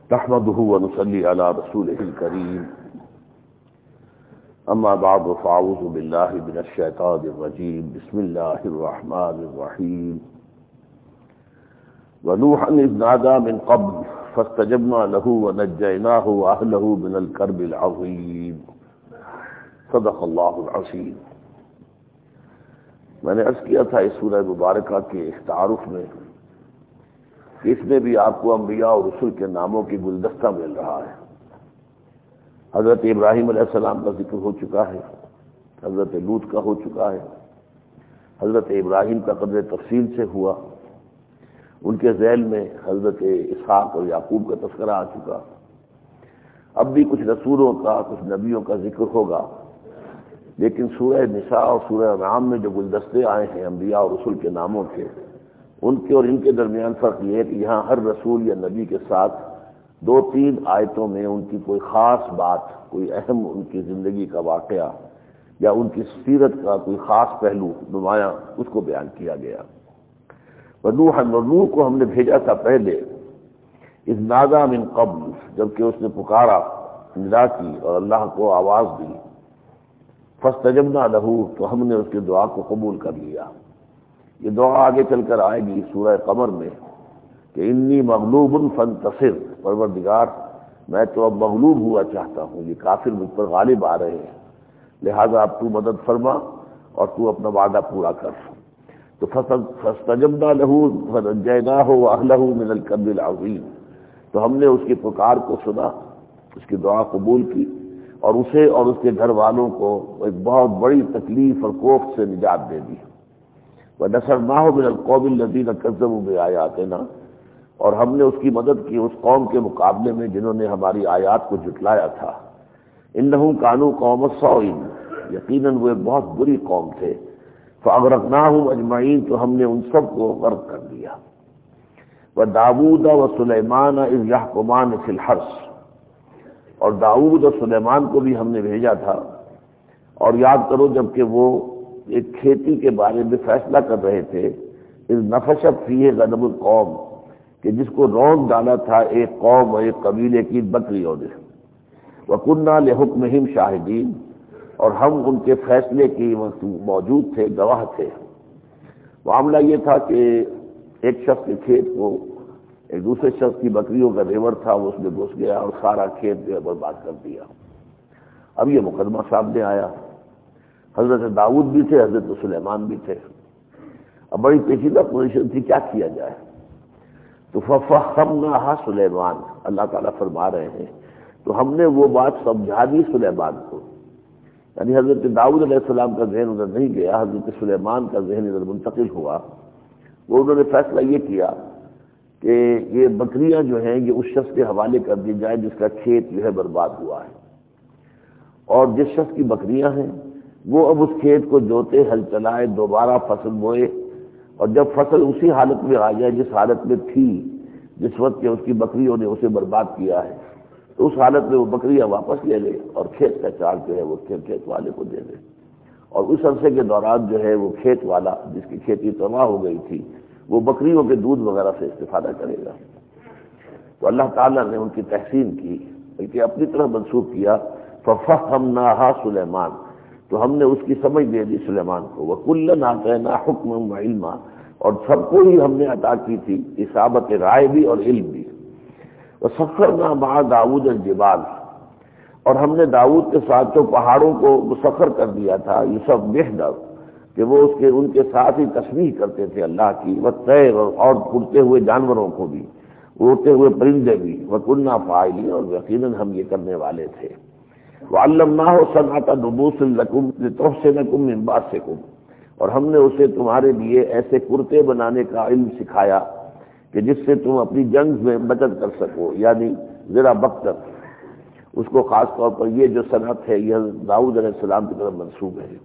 نحمده ونصلي على رسوله الكريم اما بعد فاعوذ بالله من الشيطان الرجيم بسم الله الرحمن الرحيم ونوحا إذ نادى من قبل فاستجبنا له ونجيناه وأهله من الكرب العظيم صدق اللہ العظیم۔ میں نے عرض کیا تھا اس سورہ مبارکہ کے تعارف میں اس میں بھی آپ کو انبیاء اور رسل کے ناموں کی گلدستہ مل رہا ہے۔ حضرت ابراہیم علیہ السلام کا ذکر ہو چکا ہے، حضرت لوط کا ہو چکا ہے، حضرت ابراہیم کا قدر تفصیل سے ہوا، ان کے ذیل میں حضرت اسحاق اور یعقوب کا تذکرہ آ چکا۔ اب بھی کچھ رسولوں کا کچھ نبیوں کا ذکر ہوگا، لیکن سورہ نساء اور سورہ انعام میں جو گلدستے آئے ہیں انبیاء اور رسل کے ناموں کے، ان کے اور ان کے درمیان فرق یہ ہے کہ یہاں ہر رسول یا نبی کے ساتھ دو تین آیتوں میں ان کی کوئی خاص بات، کوئی اہم ان کی زندگی کا واقعہ یا ان کی سیرت کا کوئی خاص پہلو نمایاں اس کو بیان کیا گیا۔ نوح کو ہم نے بھیجا تھا پہلے، اذ نادى من قبل، جبکہ اس نے پکارا، ندا کی اور اللہ کو آواز دی، فاستجبنا له، تو ہم نے اس کی دعا کو قبول کر لیا۔ یہ دعا آگے چل کر آئے گی سورہ قمر میں کہ انی مغلوب فانتصر، پروردگار میں تو اب مغلوب ہوا چاہتا ہوں، یہ کافر مجھ پر غالب آ رہے ہیں، لہذا اب تو مدد فرما اور تو اپنا وعدہ پورا کر۔ تو فاستجبنا له ونجيناه واهله من الكرب العظيم، تو ہم نے اس کی پکار کو سنا، اس کی دعا قبول کی اور اسے اور اس کے گھر والوں کو ایک بہت بڑی تکلیف اور کوفت سے نجات دے دی۔ وَنَصَرْنَاهُ مِنَ الْقَوْمِ الَّذِينَ كَذَّبُوا بِآيَاتِنَا، اور ہم نے اس کی مدد کی اس قوم کے مقابلے میں جنہوں نے ہماری آیات کو جھٹلایا تھا۔ إِنَّهُمْ كَانُوا قَوْمَ السَّوْءِ، یقیناً وہ ایک بہت بری قوم تھے۔ فَأَغْرَقْنَاهُمْ أَجْمَعِينَ، تو ہم نے ان سب کو غرق کر دیا۔ وَدَاوُودَ وَسُلَيْمَانَ إِذْ يَحْكُمَانِ فِي الْحَرْثِ، اور داؤد اور سلیمان کو بھی ہم نے بھیجا تھا، اور یاد کرو جبکہ وہ ایک کھیتی کے بارے میں فیصلہ کر رہے تھے، اذ نفشت فیہ غنم القوم، کہ جس کو رونق ڈالا تھا ایک قوم اور ایک قبیلے کی بکریوں نے۔ وَكُنَّا لِحُكْمِهِمْ شَاهِدِينَ، اور ہم ان کے فیصلے کی وقت موجود تھے، گواہ تھے۔ معاملہ یہ تھا کہ ایک شخص کے کھیت کو ایک دوسرے شخص کی بکریوں کا ریوڑ تھا، وہ اس میں گھس گیا اور سارا کھیت جو ہے برباد کر دیا۔ اب یہ مقدمہ سامنے آیا، حضرت داؤد بھی تھے، حضرت سلیمان بھی تھے۔ اب بڑی پیچیدہ پوزیشن تھی، کیا کیا جائے؟ تو فَفَهَّمْنَاهَا سلیمان، اللہ تعالیٰ فرما رہے ہیں تو ہم نے وہ بات سمجھا دی سلیمان کو، یعنی حضرت داؤد علیہ السلام کا ذہن ادھر نہیں گیا، حضرت سلیمان کا ذہن ادھر منتقل ہوا۔ وہ انہوں نے فیصلہ یہ کیا کہ یہ بکریاں جو ہیں یہ اس شخص کے حوالے کر دی جائے جس کا کھیت جو ہے برباد ہوا ہے، اور جس شخص کی بکریاں ہیں وہ اب اس کھیت کو جوتے، ہل چلائے، دوبارہ فصل بوئے، اور جب فصل اسی حالت میں آ جائے جس حالت میں تھی جس وقت کہ اس کی بکریوں نے اسے برباد کیا ہے، تو اس حالت میں وہ بکریاں واپس لے لے اور کھیت کا چارج جو ہے وہ کھیت والے کو دے دے، اور اس عرصے کے دوران جو ہے وہ کھیت والا جس کی کھیتی تباہ ہو گئی تھی وہ بکریوں کے دودھ وغیرہ سے استفادہ کرے گا۔ تو اللہ تعالیٰ نے ان کی تحسین کی، بلکہ اپنی طرف منسوخ کیا، فَفَهَّمْنَاهَا سلیمان، تو ہم نے اس کی سمجھ دے دی سلیمان کو۔ وَكُلًّا آتَيْنَا حُكْمًا وَعِلْمًا، اور سب کو ہی ہم نے عطا کی تھی اصابت رائے بھی اور علم بھی۔ وَسَخَّرْنَا مَعَ دَاوُودَ الْجِبَالَ، اور ہم نے داؤد کے ساتھ تو پہاڑوں کو مسخر کر دیا تھا، یسبحن، کہ وہ ان کے ساتھ ہی تسبیح کرتے تھے اللہ کی، والطیر، اور اڑتے ہوئے جانوروں کو بھی، اڑتے ہوئے پرندے بھی، وَكُنَّا فَاعِلِينَ، اور یقیناً ہم یہ کرنے والے تھے۔ وَعَلَّمْنَاهُ صَنْعَةَ لُبُوسٍ لَكُمْ لِتُحْصِنَكُم مِّن بَأْسِكُمْ، اور ہم نے اسے تمہارے لیے ایسے کرتے بنانے کا علم سکھایا کہ جس سے تم اپنی جنگ میں بچت کر سکو، یعنی ذرا بختر، اس کو خاص طور پر یہ جو صنعت ہے یہ داؤد علیہ السلام کی طرف منسوب ہے۔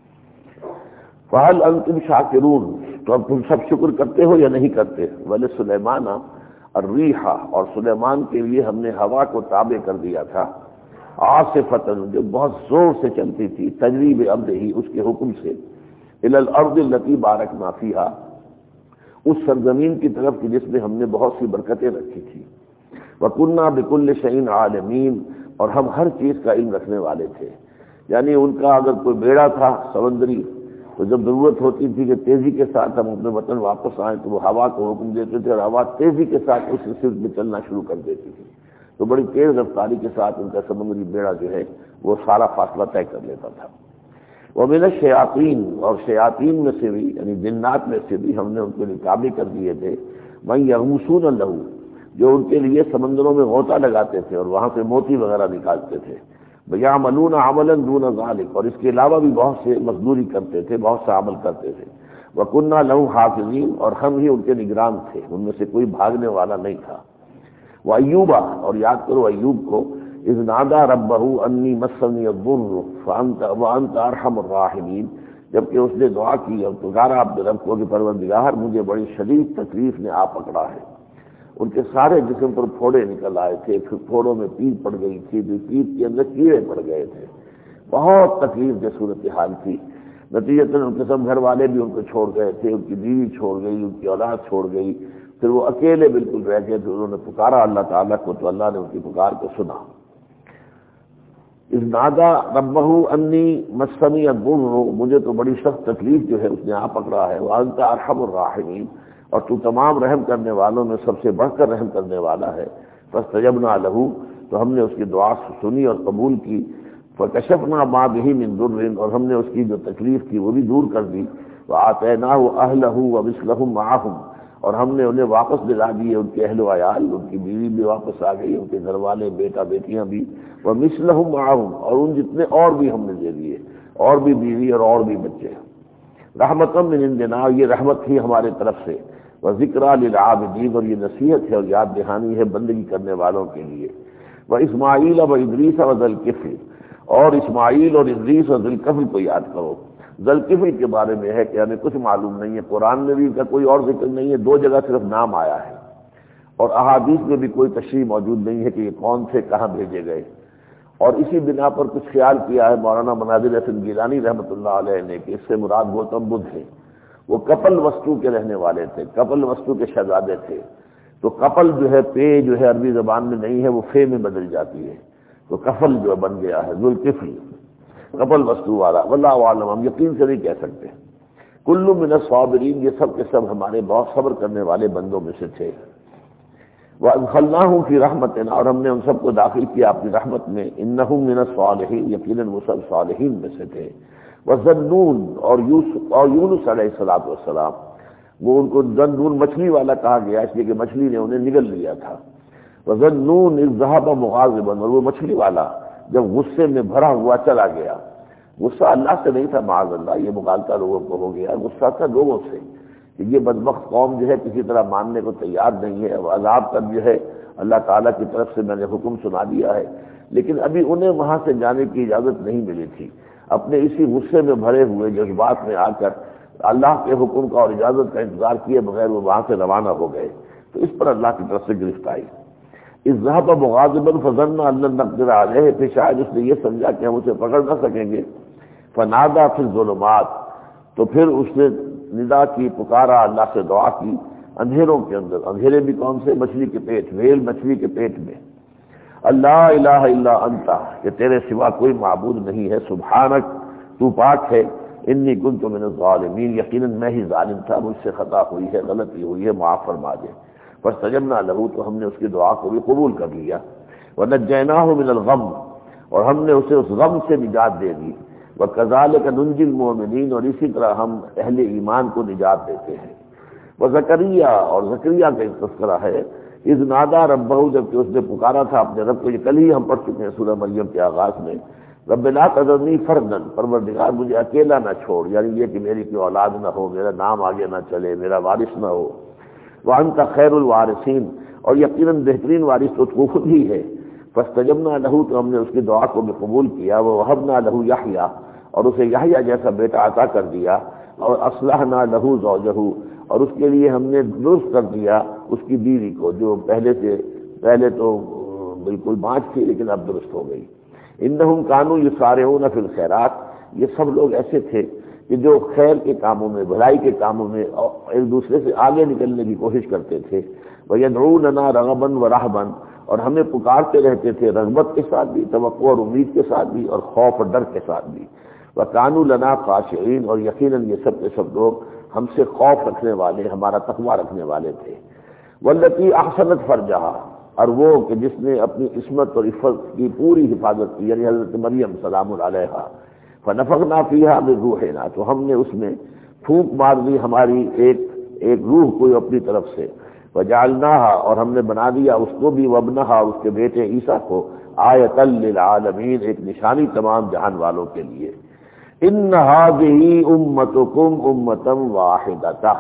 فَهَلْ أَنْتُمْ شَاكِرُونَ، تو اب تم سب شکر کرتے ہو یا نہیں کرتے؟ وَلِسُلَيْمَانَ الرِّيحَ، اور سلیمان کے لیے ہم نے ہوا کو تابع کر دیا تھا، عاصفۃ، جو بہت زور سے چلتی تھی، تجری بامرہ، اس کے حکم سے، الی الارض التي بارکنا فیہا، اس سرزمین کی طرف کہ جس میں ہم نے بہت سی برکتیں رکھی تھی۔ وَكُنَّا بِكُلِّ شَيْءٍ عَالِمِينَ، اور ہم ہر چیز کا علم رکھنے والے تھے۔ یعنی ان کا اگر کوئی بیڑا تھا سمندری، تو جب ضرورت ہوتی تھی کہ تیزی کے ساتھ ہم اپنے وطن واپس آئیں تو وہ ہوا کو حکم دیتے تھے، اور ہوا تیزی کے ساتھ اس سلسلے میں چلنا شروع کر دیتی تھی، تو بڑی تیز رفتاری کے ساتھ ان کا سمندری بیڑا جو ہے وہ سارا فاصلہ طے کر لیتا تھا۔ وَمِنَ الشَّيَاطِينِ، اور شیاطین میں سے بھی یعنی جنات میں سے بھی ہم نے ان کے لیے تابع کر دیے تھے، مَن يَغْمُسُونَ لَهُ، جو ان کے لیے سمندروں میں غوطہ لگاتے تھے اور وہاں سے موتی وغیرہ نکالتے تھے، وَيَعْمَلُونَ عَمَلًا دُونَ ذَلِكَ، اور اس کے علاوہ بھی بہت سے مزدوری کرتے تھے، بہت سا عمل کرتے تھے۔ وَكُنَّا لَهُ حَافِظِينَ، اور ہم ہی ان کے نگران تھے، ان میں سے کوئی بھاگنے والا نہیں تھا۔ وَأَيُّوبَ، اور یاد کرو ایوب کو، اذ نادى ربه انی مسنی الضر وانت ارحم الراحمین، جبکہ اس نے دعا کی اور پکارا اپنے رب کو کہ پروردگار مجھے بڑی شدید تکلیف نے آ پکڑا ہے۔ ان کے سارے جسم پر پھوڑے نکل آئے تھے، پھر پھوڑوں میں پیپ پڑ گئی تھی، پھر پیپ کے اندر کیڑے پڑ گئے تھے، بہت تکلیف کی صورتحال تھی۔ نتیجتاً ان کے سب گھر والے بھی ان کو چھوڑ گئے تھے، ان کی بیوی چھوڑ گئی، ان کی اولاد چھوڑ گئی، پھر وہ اکیلے بالکل رہ گئے تھے۔ انہوں نے پکارا اللہ تعالیٰ کو تو اللہ نے ان کی پکار کو سنا۔ اذ نادى ربه انی مسنی الضر، مجھے تو بڑی سخت تکلیف جو ہے اس نے آ پکڑا ہے، وانت ارحم الراحمین، اور تو تمام رحم کرنے والوں میں سب سے بڑھ کر رحم کرنے والا ہے۔ فاستجبنا له، تو ہم نے اس کی دعا سنی اور قبول کی۔ فکشفنا ما به من ضر، اور ہم نے اس کی جو تکلیف تھی وہ بھی دور کر دی۔ وآتیناہ اہلہ ومثلہم معہم، اور ہم نے انہیں واپس دلا دیے، ان کے اہل و عیال، ان کی بیوی بھی واپس آ گئی، ان کے گھر والے بیٹا بیٹیاں بھی، ومثلہم معہم، اور ان جتنے اور بھی ہم نے دے دیے، اور بھی بیوی اور بھی بچے۔ رحمۃ من عندنا، یہ رحمت تھی ہمارے طرف سے، وذکریٰ للعابدین، اور یہ نصیحت ہے اور یاد دہانی ہے بندگی کرنے والوں کے لیے۔ واسماعیل وادریس وذوالکفل، اور اسماعیل اور ادریس اور ذوالکفل کو یاد کرو۔ ذوالکفل کے بارے میں ہے کہ ہمیں کچھ معلوم نہیں ہے، قرآن میں بھی ان کا کوئی اور ذکر نہیں ہے، 2 جگہ صرف نام آیا ہے، اور احادیث میں بھی کوئی تشریح موجود نہیں ہے کہ یہ کون سے کہاں بھیجے گئے۔ اور اسی بنا پر کچھ خیال کیا ہے مولانا مناظر حسن گیلانی رحمۃ اللہ علیہ نے کہ اس سے مراد گوتم بدھ ہیں۔ وہ کپل وستو کے رہنے والے تھے، کپل وستو کے شہزادے تھے۔ تو کپل جو ہے پے جو ہے عربی زبان میں نہیں ہے، وہ فے میں بدل جاتی ہے، تو کفل جو بن گیا ہے ذوالکفل، کپل وستو والا۔ واللہ عالم، ہم یقین سے نہیں کہہ سکتے۔ کل من الصابرین، یہ سب کے سب ہمارے بہت صبر کرنے والے بندوں میں سے تھے۔ وَأَدْخَلْنَاهُمْ فِي رَحْمَتِنَا، اور ہم نے ان سب کو داخل کیا اپنی رحمت میں۔ إِنَّهُمْ مِنَ الصَّالِحِينَ، یقیناً وہ سب صالحین میں سے تھے۔ وَذَنُّونَ، اور یونس علیہ السلام، وہ ان کو ذنون مچھلی والا کہا گیا اس لیے کہ مچھلی نے انہیں نگل لیا تھا۔ وَذَنُّونَ إِذْ ذَهَبَ مُغَاضِبًا، اور وہ مچھلی والا جب غصے میں بھرا ہوا چلا گیا، غصہ اللہ سے نہیں تھا معاذ اللہ، یہ مغالطہ لوگوں کو ہو گیا، غصہ تھا لوگوں سے کہ یہ بدبخت قوم جو ہے کسی طرح ماننے کو تیار نہیں ہے، عذاب کا جو ہے اللہ تعالیٰ کی طرف سے میں نے حکم سنا دیا ہے، لیکن ابھی انہیں وہاں سے جانے کی اجازت نہیں ملی تھی۔ اپنے اسی غصے میں بھرے ہوئے جذبات میں آ کر اللہ کے حکم کا اور اجازت کا انتظار کیے بغیر وہ وہاں سے روانہ ہو گئے، تو اس پر اللہ کی طرف سے گرفت آئی۔ اذ ذهب مغاضبا فظن ان لن نقدر عليه، پھر شاید اس نے یہ سمجھا کہ ہم اسے پکڑ نہ سکیں گے۔ فنادى في الظلمات، تو پھر اس نے ندا کی، پکارا اللہ سے دعا کی اندھیروں کے اندر۔ اندھیرے بھی کون سے؟ مچھلی کے پیٹ، ویل مچھلی کے پیٹ میں۔ اللہ الہ الا انت، کہ تیرے سوا کوئی معبود نہیں ہے، سبحانک، تو پاک ہے، انی کنت من الظالمین، یقیناً میں ہی ظالم تھا، مجھ سے خطا ہوئی ہے، غلطی ہوئی ہے، معاف فرما دے۔ فاستجبنا له، تو ہم نے اس کی دعا کو بھی قبول کر لیا۔ ونجیناہ من الغم، اور ہم نے اسے اس غم سے نجات دے دی۔ وکذالک ننجی المؤمنین، اور اسی طرح ہم اہل ایمان کو نجات دیتے ہیں۔ وزکریا، اور زکریا کا تذکرہ ہے، اذ نادى ربہ، جبکہ اس نے پکارا تھا اپنے رب کو، یہ کل ہی ہم پڑھ چکے ہیں سورہ مریم کے آغاز میں، رب لا تذرنی فردا، پروردگار مجھے اکیلا نہ چھوڑ، یعنی یہ کہ میری کوئی اولاد نہ ہو، میرا نام آگے نہ چلے، میرا وارث نہ ہو۔ وانت خیر الوارثین، اور یقیناً بہترین وارث تو تو خود ہی ہے۔ فاستجبنا له، تو ہم نے اس کی دعا کو بھی قبول کیا۔ ووهبنا له یحییٰ، اور اسے یحییٰ جیسا بیٹا عطا کر دیا۔ اور اصلحنا له زوجہ، اور اس کے لیے ہم نے درست کر دیا اس کی بیوی کو، جو پہلے تو بالکل بانج تھی لیکن اب درست ہو گئی۔ انہم کانوا یسارعون فی الخیرات، یہ سب لوگ ایسے تھے کہ جو خیر کے کاموں میں، بھلائی کے کاموں میں ایک دوسرے سے آگے نکلنے کی کوشش کرتے تھے. وَيَدْعُونَنَا رَغَبًا وَرَهْبًا، اور ہمیں پکارتے رہتے تھے رغبت کے ساتھ بھی، توقع اور امید کے ساتھ بھی، اور خوف اور ڈر کے ساتھ بھی. وَكَانُوا لَنَا خَاشِعِينَ، اور یقیناً یہ سب کے سب لوگ ہم سے خوف رکھنے والے، ہمارا تقویٰ رکھنے والے تھے. وَالَّتِي أَحْسَنَتْ فَرْجَهَا، اور وہ کہ جس نے اپنی عصمت اور عفت کی پوری حفاظت کی، یعنی حضرت مریم سلام علیہا. فَنَفَخْنَا فِيهَا مِن رُوحِنَا، تو ہم نے اس میں پھونک مار دی ہماری ایک روح کو اپنی طرف سے. وَجَعَلْنَاهَا، اور ہم نے بنا دیا اس کو بھی، وَابْنَهَا، اس کے بیٹے عیسیٰ کو، آیَةً لِلْعَالَمِينَ، ایک نشانی تمام جہان والوں کے لیے. إِنَّ هَٰذِهِ أُمَّتُكُمْ أُمَّةً وَاحِدَةً،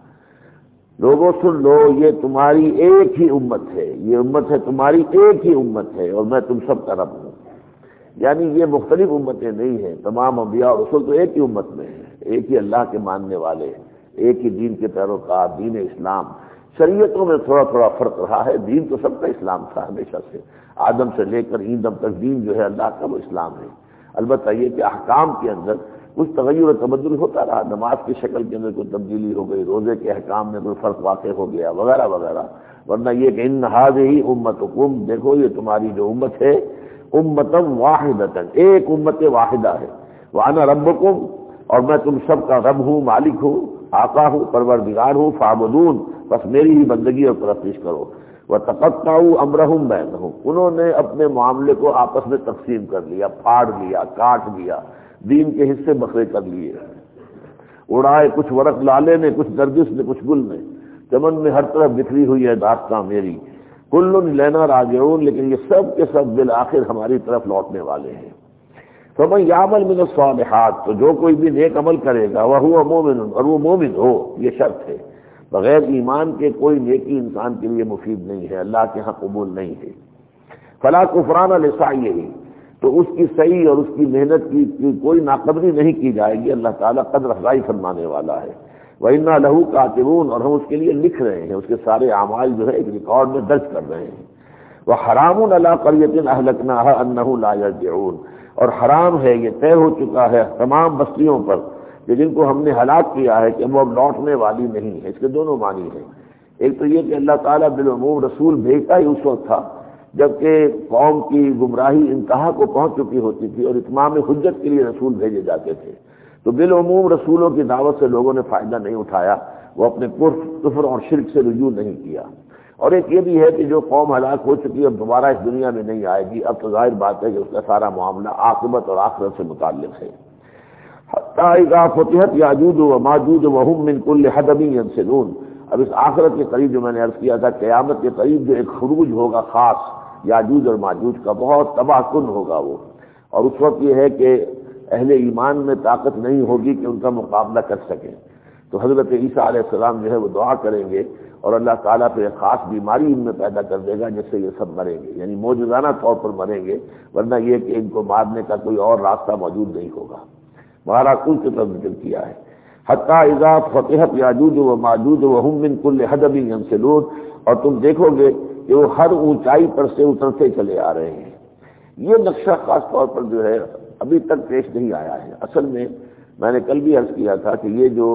لوگوں سن لو، یہ تمہاری ایک ہی امت ہے، یہ امت ہے تمہاری ایک ہی امت ہے، اور میں تم سب کا رب ہوں. یعنی یہ مختلف امتیں نہیں ہیں، تمام انبیاء اور رسول تو ایک ہی امت میں ہیں، ایک ہی اللہ کے ماننے والے، ایک ہی دین کے پیروکار، دین اسلام. شریعتوں میں تھوڑا تھوڑا فرق رہا ہے، دین تو سب کا اسلام تھا ہمیشہ سے، آدم سے لے کر ایندم تک دین جو ہے اللہ کا وہ اسلام ہے. البتہ یہ کہ احکام کے اندر کچھ تغیر و تبدل ہوتا رہا، نماز کی شکل کے اندر کوئی تبدیلی ہو گئی، روزے کے احکام میں کوئی فرق واقع ہو گیا، وغیرہ وغیرہ. ورنہ یہ کہ ان هذه امتکم، دیکھو یہ تمہاری جو امت ہے، امتا واحدتا، ایک امت واحدہ ہے. وانا ربکم، اور میں تم سب کا رب ہوں، مالک ہوں، آقا ہوں، پروردگار ہوں. فاعبدون، بس میری ہی بندگی اور پرستش کرو. وتقطعوا امرهم بینہم، انہوں نے اپنے معاملے کو آپس میں تقسیم کر لیا، پھاڑ لیا، کاٹ لیا، دین کے حصے بکھرے کر لیے. اڑائے کچھ ورق لالے نے، کچھ نرگس نے، کچھ گل نے، چمن میں ہر طرف بکھری ہوئی ہے داستاں میری. کل الینا راجعون، لیکن یہ سب کے سب بالآخر ہماری طرف لوٹنے والے ہیں. فمن یعمل من الصالحات، تو جو کوئی بھی نیک عمل کرے گا، وہو مومن، اور وہ مومن ہو، یہ شرط ہے. بغیر ایمان کے کوئی نیکی انسان کے لیے مفید نہیں ہے، اللہ کے ہاں قبول نہیں ہے. فلا کفران لسعیہ، تو اس کی سعی اور اس کی محنت کی کوئی ناقدری نہیں کی جائے گی، اللہ تعالیٰ قدر افزائی فرمانے والا ہے. وَإِنَّا لَهُ كَاتِبُونَ، اور ہم اس کے لیے لکھ رہے ہیں، اس کے سارے اعمال جو ہے ایک ریکارڈ میں درج کر رہے ہیں. وَحَرَامٌ عَلَىٰ قَرْيَةٍ أَهْلَكْنَاهَا أَنَّهُ لَا يَرْجِعُونَ، اور حرام ہے، یہ طے ہو چکا ہے تمام بستیوں پر کہ جن کو ہم نے ہلاک کیا ہے کہ وہ اب لوٹنے والی نہیں ہے. اس کے دونوں معنی ہیں. ایک تو یہ کہ اللہ تعالیٰ بالعموم رسول بھیجتا ہی اس وقت تھا جبکہ قوم کی گمراہی انتہا کو پہنچ چکی ہوتی تھی اور اتمام حجت کے لیے رسول بھیجے جاتے تھے. تو بالعموم رسولوں کی دعوت سے لوگوں نے فائدہ نہیں اٹھایا، وہ اپنے کفر اور شرک سے رجوع نہیں کیا. اور ایک یہ بھی ہے کہ جو قوم ہلاک ہو چکی اب دوبارہ اس دنیا میں نہیں آئے گی، اب تو ظاہر بات ہے کہ اس کا سارا معاملہ عاقبت اور آخرت سے متعلق ہے. حتی اذا فتحت یاجوج و ماجوج وهم من کل حدب ینسلون، اب اس آخرت کے قریب جو میں نے عرض کیا تھا، قیامت کے قریب جو ایک خروج ہوگا خاص یاجوج اور ماجوج کا، بہت تباہ کن ہوگا وہ. اور اس وقت یہ ہے کہ اہل ایمان میں طاقت نہیں ہوگی کہ ان کا مقابلہ کر سکیں. تو حضرت عیسیٰ علیہ السلام جو ہے وہ دعا کریں گے اور اللہ تعالیٰ پہ ایک خاص بیماری ان میں پیدا کر دے گا جس سے یہ سب مریں گے، یعنی موجودانہ طور پر مریں گے، ورنہ یہ کہ ان کو مارنے کا کوئی اور راستہ موجود نہیں ہوگا. مہارا کل کی طرف ذکر کیا ہے. حتی اذا فتحت یاجوج و ماجوج وهم من کل حدب ینسلون، اور تم دیکھو گے کہ وہ ہر اونچائی پر سے اترتے چلے آ رہے ہیں. یہ نقشہ خاص طور پر جو ہے ابھی تک پیش نہیں آیا ہے. اصل میں نے کل بھی عرض کیا تھا کہ یہ جو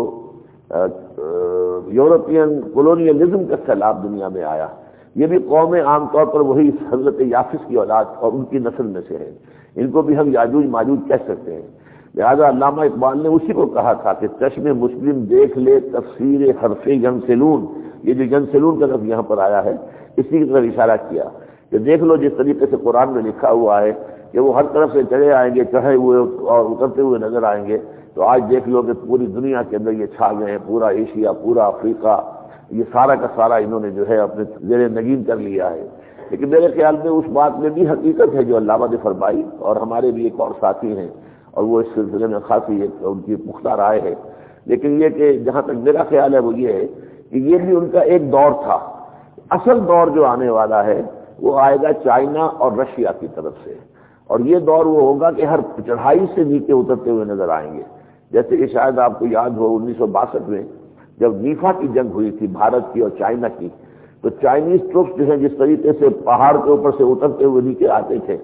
یورپین کولونیلزم کا سیلاب دنیا میں آیا، یہ بھی قومیں عام طور پر وہی حضرت یافس کی اولاد اور ان کی نسل میں سے ہے. ان کو بھی ہم یاجوج ماجوج کہہ سکتے ہیں. لہذا علامہ اقبال نے اسی کو کہا تھا کہ چشم مسلم دیکھ لے تفسیر حرف ینسلون، یہ جو ینسلون کا لفظ یہاں پر آیا ہے اسی کی طرف اشارہ کیا کہ دیکھ لو جس طریقے سے قرآن میں لکھا ہوا ہے کہ وہ ہر طرف سے چڑھے آئیں گے، چڑھے ہوئے اور اترتے ہوئے نظر آئیں گے. تو آج دیکھ لو کہ پوری دنیا کے اندر یہ چھا گئے ہیں، پورا ایشیا، پورا افریقہ، یہ سارا کا سارا انہوں نے جو ہے اپنے زیر نگین کر لیا ہے. لیکن میرے خیال میں اس بات میں بھی حقیقت ہے جو علامہ نے فرمائی، اور ہمارے بھی ایک اور ساتھی ہیں اور وہ اس سلسلے میں خاصی ان کی پختہ رائے ہے. لیکن یہ کہ جہاں تک میرا خیال ہے وہ یہ ہے کہ یہ بھی ان کا ایک دور تھا. اصل دور جو آنے والا ہے وہ آئے گا چائنا اور رشیا کی طرف سے، اور یہ دور وہ ہوگا کہ ہر چڑھائی سے نیچے اترتے ہوئے نظر آئیں گے. جیسے کہ شاید آپ کو یاد ہو 1962 میں جب نیفا کی جنگ ہوئی تھی بھارت کی اور چائنا کی، تو چائنیز ٹروپس جو ہیں جس طریقے سے پہاڑ کے اوپر سے اترتے ہوئے نیچے آتے تھے،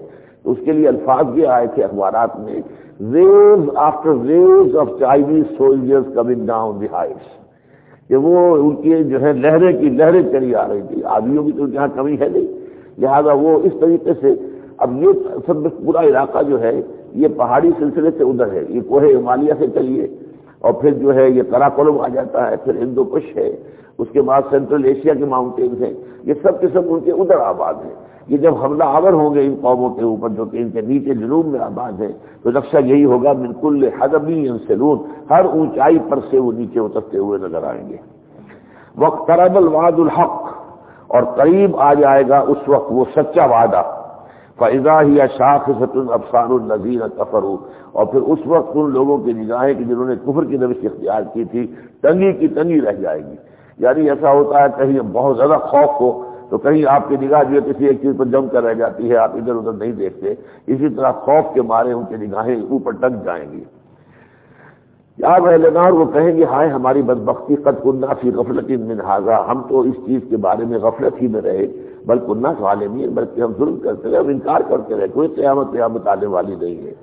اس کے لیے الفاظ بھی آئے تھے اخبارات میں، waves after waves of Chinese soldiers coming down the heights، کہ وہ ان کی جو ہے لہریں کی لہریں چلی آ رہی تھی، آدمیوں کی تو یہاں کمی ہے نہیں، لہذا وہ اس طریقے سے اب یہ سب پورا علاقہ جو ہے یہ پہاڑی سلسلے سے ادھر ہے، یہ کوہ ہمالیہ سے چلیے اور پھر جو ہے یہ قراقرم آ جاتا ہے، پھر ہندو کش ہے، اس کے بعد سینٹرل ایشیا کے ماؤنٹینز ہیں، یہ سب کے سب ان کے ادھر آباد ہیں۔ یہ جب حملہ آور ہوں گے ان قوموں کے اوپر جو کہ ان کے نیچے جنوب میں آباد ہیں، تو نقشہ یہی ہوگا من کل حدب ینسلون، ہر اونچائی پر سے وہ نیچے اترتے ہوئے نظر آئیں گے۔ واقترب الوعد الحق، اور قریب آ جائے گا اس وقت وہ سچا وعدہ، فَإِذَا هِيَ شَاخِصَةٌ أَبْصَارُ الَّذِينَ كَفَرُوا، اور پھر اس وقت ان لوگوں کی نگاہیں کہ جنہوں نے کفر کی روش اختیار کی تھی تنگی کی تنگی رہ جائے گی۔ یعنی ایسا ہوتا ہے کہیں بہت زیادہ خوف ہو تو کہیں آپ کی نگاہ جو ہے کسی ایک چیز پر جم کر رہ جاتی ہے، آپ ادھر ادھر نہیں دیکھتے، اسی طرح خوف کے مارے ان کی نگاہیں اوپر ٹک جائیں گی۔ یا اہل نار، وہ کہیں گے ہائے ہماری بدبختی، قد کنا فی غفلۃ من ھذا، ہم تو اس چیز کے بارے میں غفلت ہی میں رہے، بل کنا ظالمین، بلکہ ہم ظلم کرتے رہے، ہم انکار کرتے رہے، کوئی قیامت آنے والی نہیں ہے۔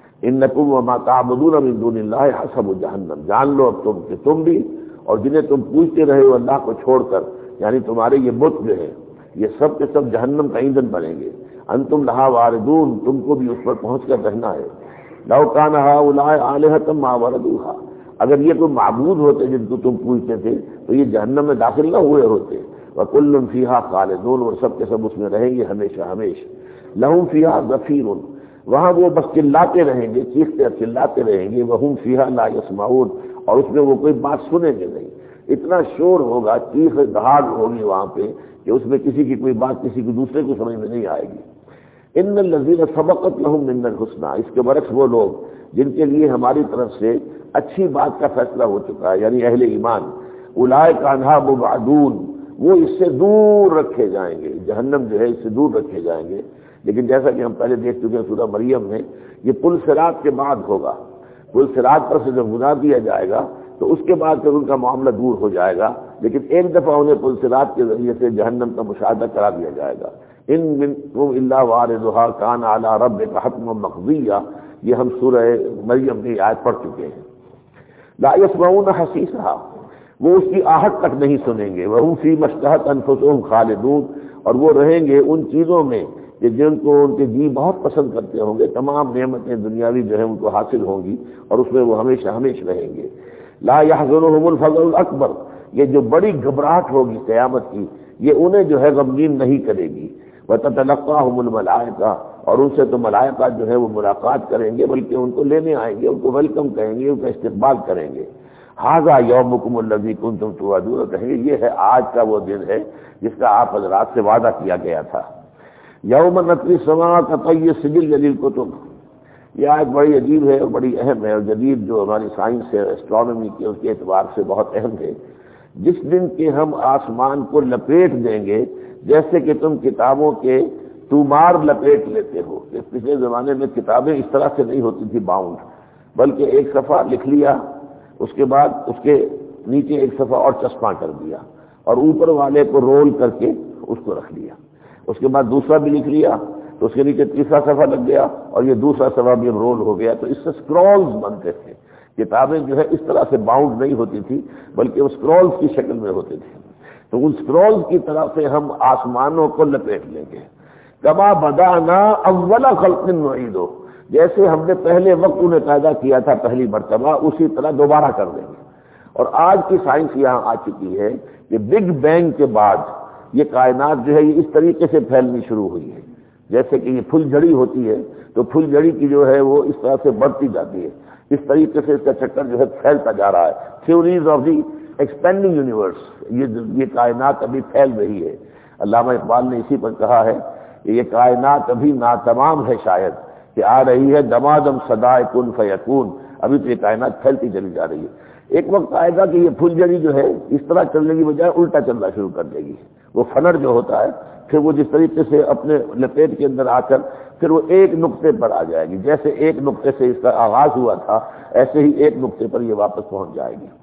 انکم وما تعبدون من دون اللہ حسب جہنم، جان لو اب تم کہ تم بھی اور جنہیں تم پوچھتے رہے ہو اللہ کو چھوڑ کر، یعنی تمہارے یہ بت جو ہے یہ سب کے سب جہنم کا ایندھن بنیں گے۔ انتم لہا واردون، تم کو بھی اس پر پہنچ کر رہنا ہے۔ لو کان ہؤلاء آلہۃ ما وردوها، اگر یہ کوئی معبود ہوتے جن کو تم پوچھتے تھے تو یہ جہنم میں داخل نہ ہوئے ہوتے۔ وکل فیہا خالدون، اور سب کے سب اس میں رہیں گے ہمیشہ ہمیشہ۔ لہم فیہا زفیر، وہاں وہ بس چلاتے رہیں گے، چیختے اور چلاتے رہیں گے۔ وہم فیہا لا یسمعون، اور اس میں وہ کوئی بات سنیں گے نہیں، اتنا شور ہوگا، چیخ دہاڑ ہوگی وہاں پہ کہ اس میں کسی کی کوئی بات کسی کو دوسرے کو سمجھ میں نہیں آئے گی۔ ان الذین سبقت لہم منا الحسنی، اس کے برعکس وہ لوگ جن کے لیے ہماری طرف سے اچھی بات کا فیصلہ ہو چکا ہے، یعنی اہل ایمان، اولئک عنہا مبعدون، وہ اس سے دور رکھے جائیں گے، جہنم جو ہے اس سے دور رکھے جائیں گے۔ لیکن جیسا کہ ہم پہلے دیکھ چکے ہیں سورہ مریم میں، یہ پل صراط کے بعد ہوگا، پل صراط پر سے جب گزار دیا جائے گا تو اس کے بعد پھر ان کا معاملہ دور ہو جائے گا، لیکن ایک دفعہ انہیں پل صراط کے ذریعے سے جہنم کا مشاہدہ کرا دیا جائے گا۔ ان منکم الا واردھا کان علی ربک حتما مقضیا، یہ ہم سورہ مریم کی آیت پڑھ چکے ہیں۔ لا یسمعون حسیسھا، وہ اس کی آہٹ تک نہیں سنیں گے۔ وہم فی ما اشتہت انفسہم خالدون، اور وہ رہیں گے ان چیزوں میں کہ جن کو ان کے جی بہت پسند کرتے ہوں گے، تمام نعمتیں دنیاوی جو ہیں ان کو حاصل ہوں گی اور اس میں وہ ہمیشہ ہمیشہ رہیں گے۔ لا يحزنهم الفزع الاکبر، یہ جو بڑی گھبراہٹ ہوگی قیامت کی، یہ انہیں جو ہے غمگین نہیں کرے گی۔ وتتلقاهم الملائکہ، اور ان سے تو ملائکہ جو ہے وہ ملاقات کریں گے، بلکہ ان کو لینے آئیں گے، ان کو ویلکم کہیں گے، ان کا استقبال کریں گے۔ ھذا یومکم الذی کنتم توعدون، کہیں گے یہ ہے آج کا وہ دن ہے جس کا آپ حضرات سے وعدہ کیا گیا تھا۔ یوم نطوی السماء کطی السجل للکتب، یہ آیت بڑی عجیب ہے اور بڑی اہم ہے، اور جدید جو ہماری سائنس ہے، اسٹرانومی کے اس کے اعتبار سے بہت اہم ہے۔ جس دن کے ہم آسمان کو لپیٹ دیں گے جیسے کہ تم کتابوں کے تومار لپیٹ لیتے ہو، کہ پچھلے زمانے میں کتابیں اس طرح سے نہیں ہوتی تھی باؤنڈ، بلکہ ایک صفحہ لکھ لیا، اس کے بعد اس کے نیچے ایک صفحہ اور چسپاں کر دیا اور اوپر والے کو رول کر کے اس کو رکھ لیا، اس کے بعد دوسرا بھی لکھ لیا تو اس کے نیچے تیسرا صفحہ لگ گیا اور یہ دوسرا صفحہ بھی رول ہو گیا، تو اس سے سکرولز بنتے تھے۔ کتابیں جو ہے اس طرح سے باؤنڈ نہیں ہوتی تھی بلکہ وہ سکرولز کی شکل میں ہوتے تھے، تو ان سکرولز کی طرف سے ہم آسمانوں کو لپیٹ لیں گے۔ کما بدانا اول خلق نعیدہ، جیسے ہم نے پہلے وقت انہیں پیدا کیا تھا پہلی مرتبہ، اسی طرح دوبارہ کر دیں گے۔ اور آج کی سائنس یہاں آ چکی ہے کہ بگ بینگ کے بعد یہ کائنات جو ہے یہ اس طریقے سے پھیلنی شروع ہوئی ہے، جیسے کہ یہ پھل جھڑی ہوتی ہے تو پھل جھڑی کی جو ہے وہ اس طرح سے بڑھتی جاتی ہے، اس طریقے سے اس کا چکر جو ہے پھیلتا جا رہا ہے۔ Theories of the expanding universe, یہ کائنات ابھی پھیل رہی ہے۔ علامہ اقبال نے اسی پر کہا ہے کہ یہ کائنات ابھی ناتمام ہے، شاید کہ آ رہی ہے دمادم صدائے کن فیکون، ابھی تو یہ کائنات پھیلتی چلی جا رہی ہے۔ ایک وقت آئے گا کہ یہ پھل جڑی جو ہے اس طرح چلنے کی بجائے الٹا چلنا شروع کر دے گی، وہ فنر جو ہوتا ہے پھر وہ جس طریقے سے اپنے لپیٹ کے اندر آ کر پھر وہ ایک نقطے پر آ جائے گی، جیسے ایک نقطے سے اس کا آغاز ہوا تھا ایسے ہی ایک نقطے پر یہ واپس پہنچ جائے گی۔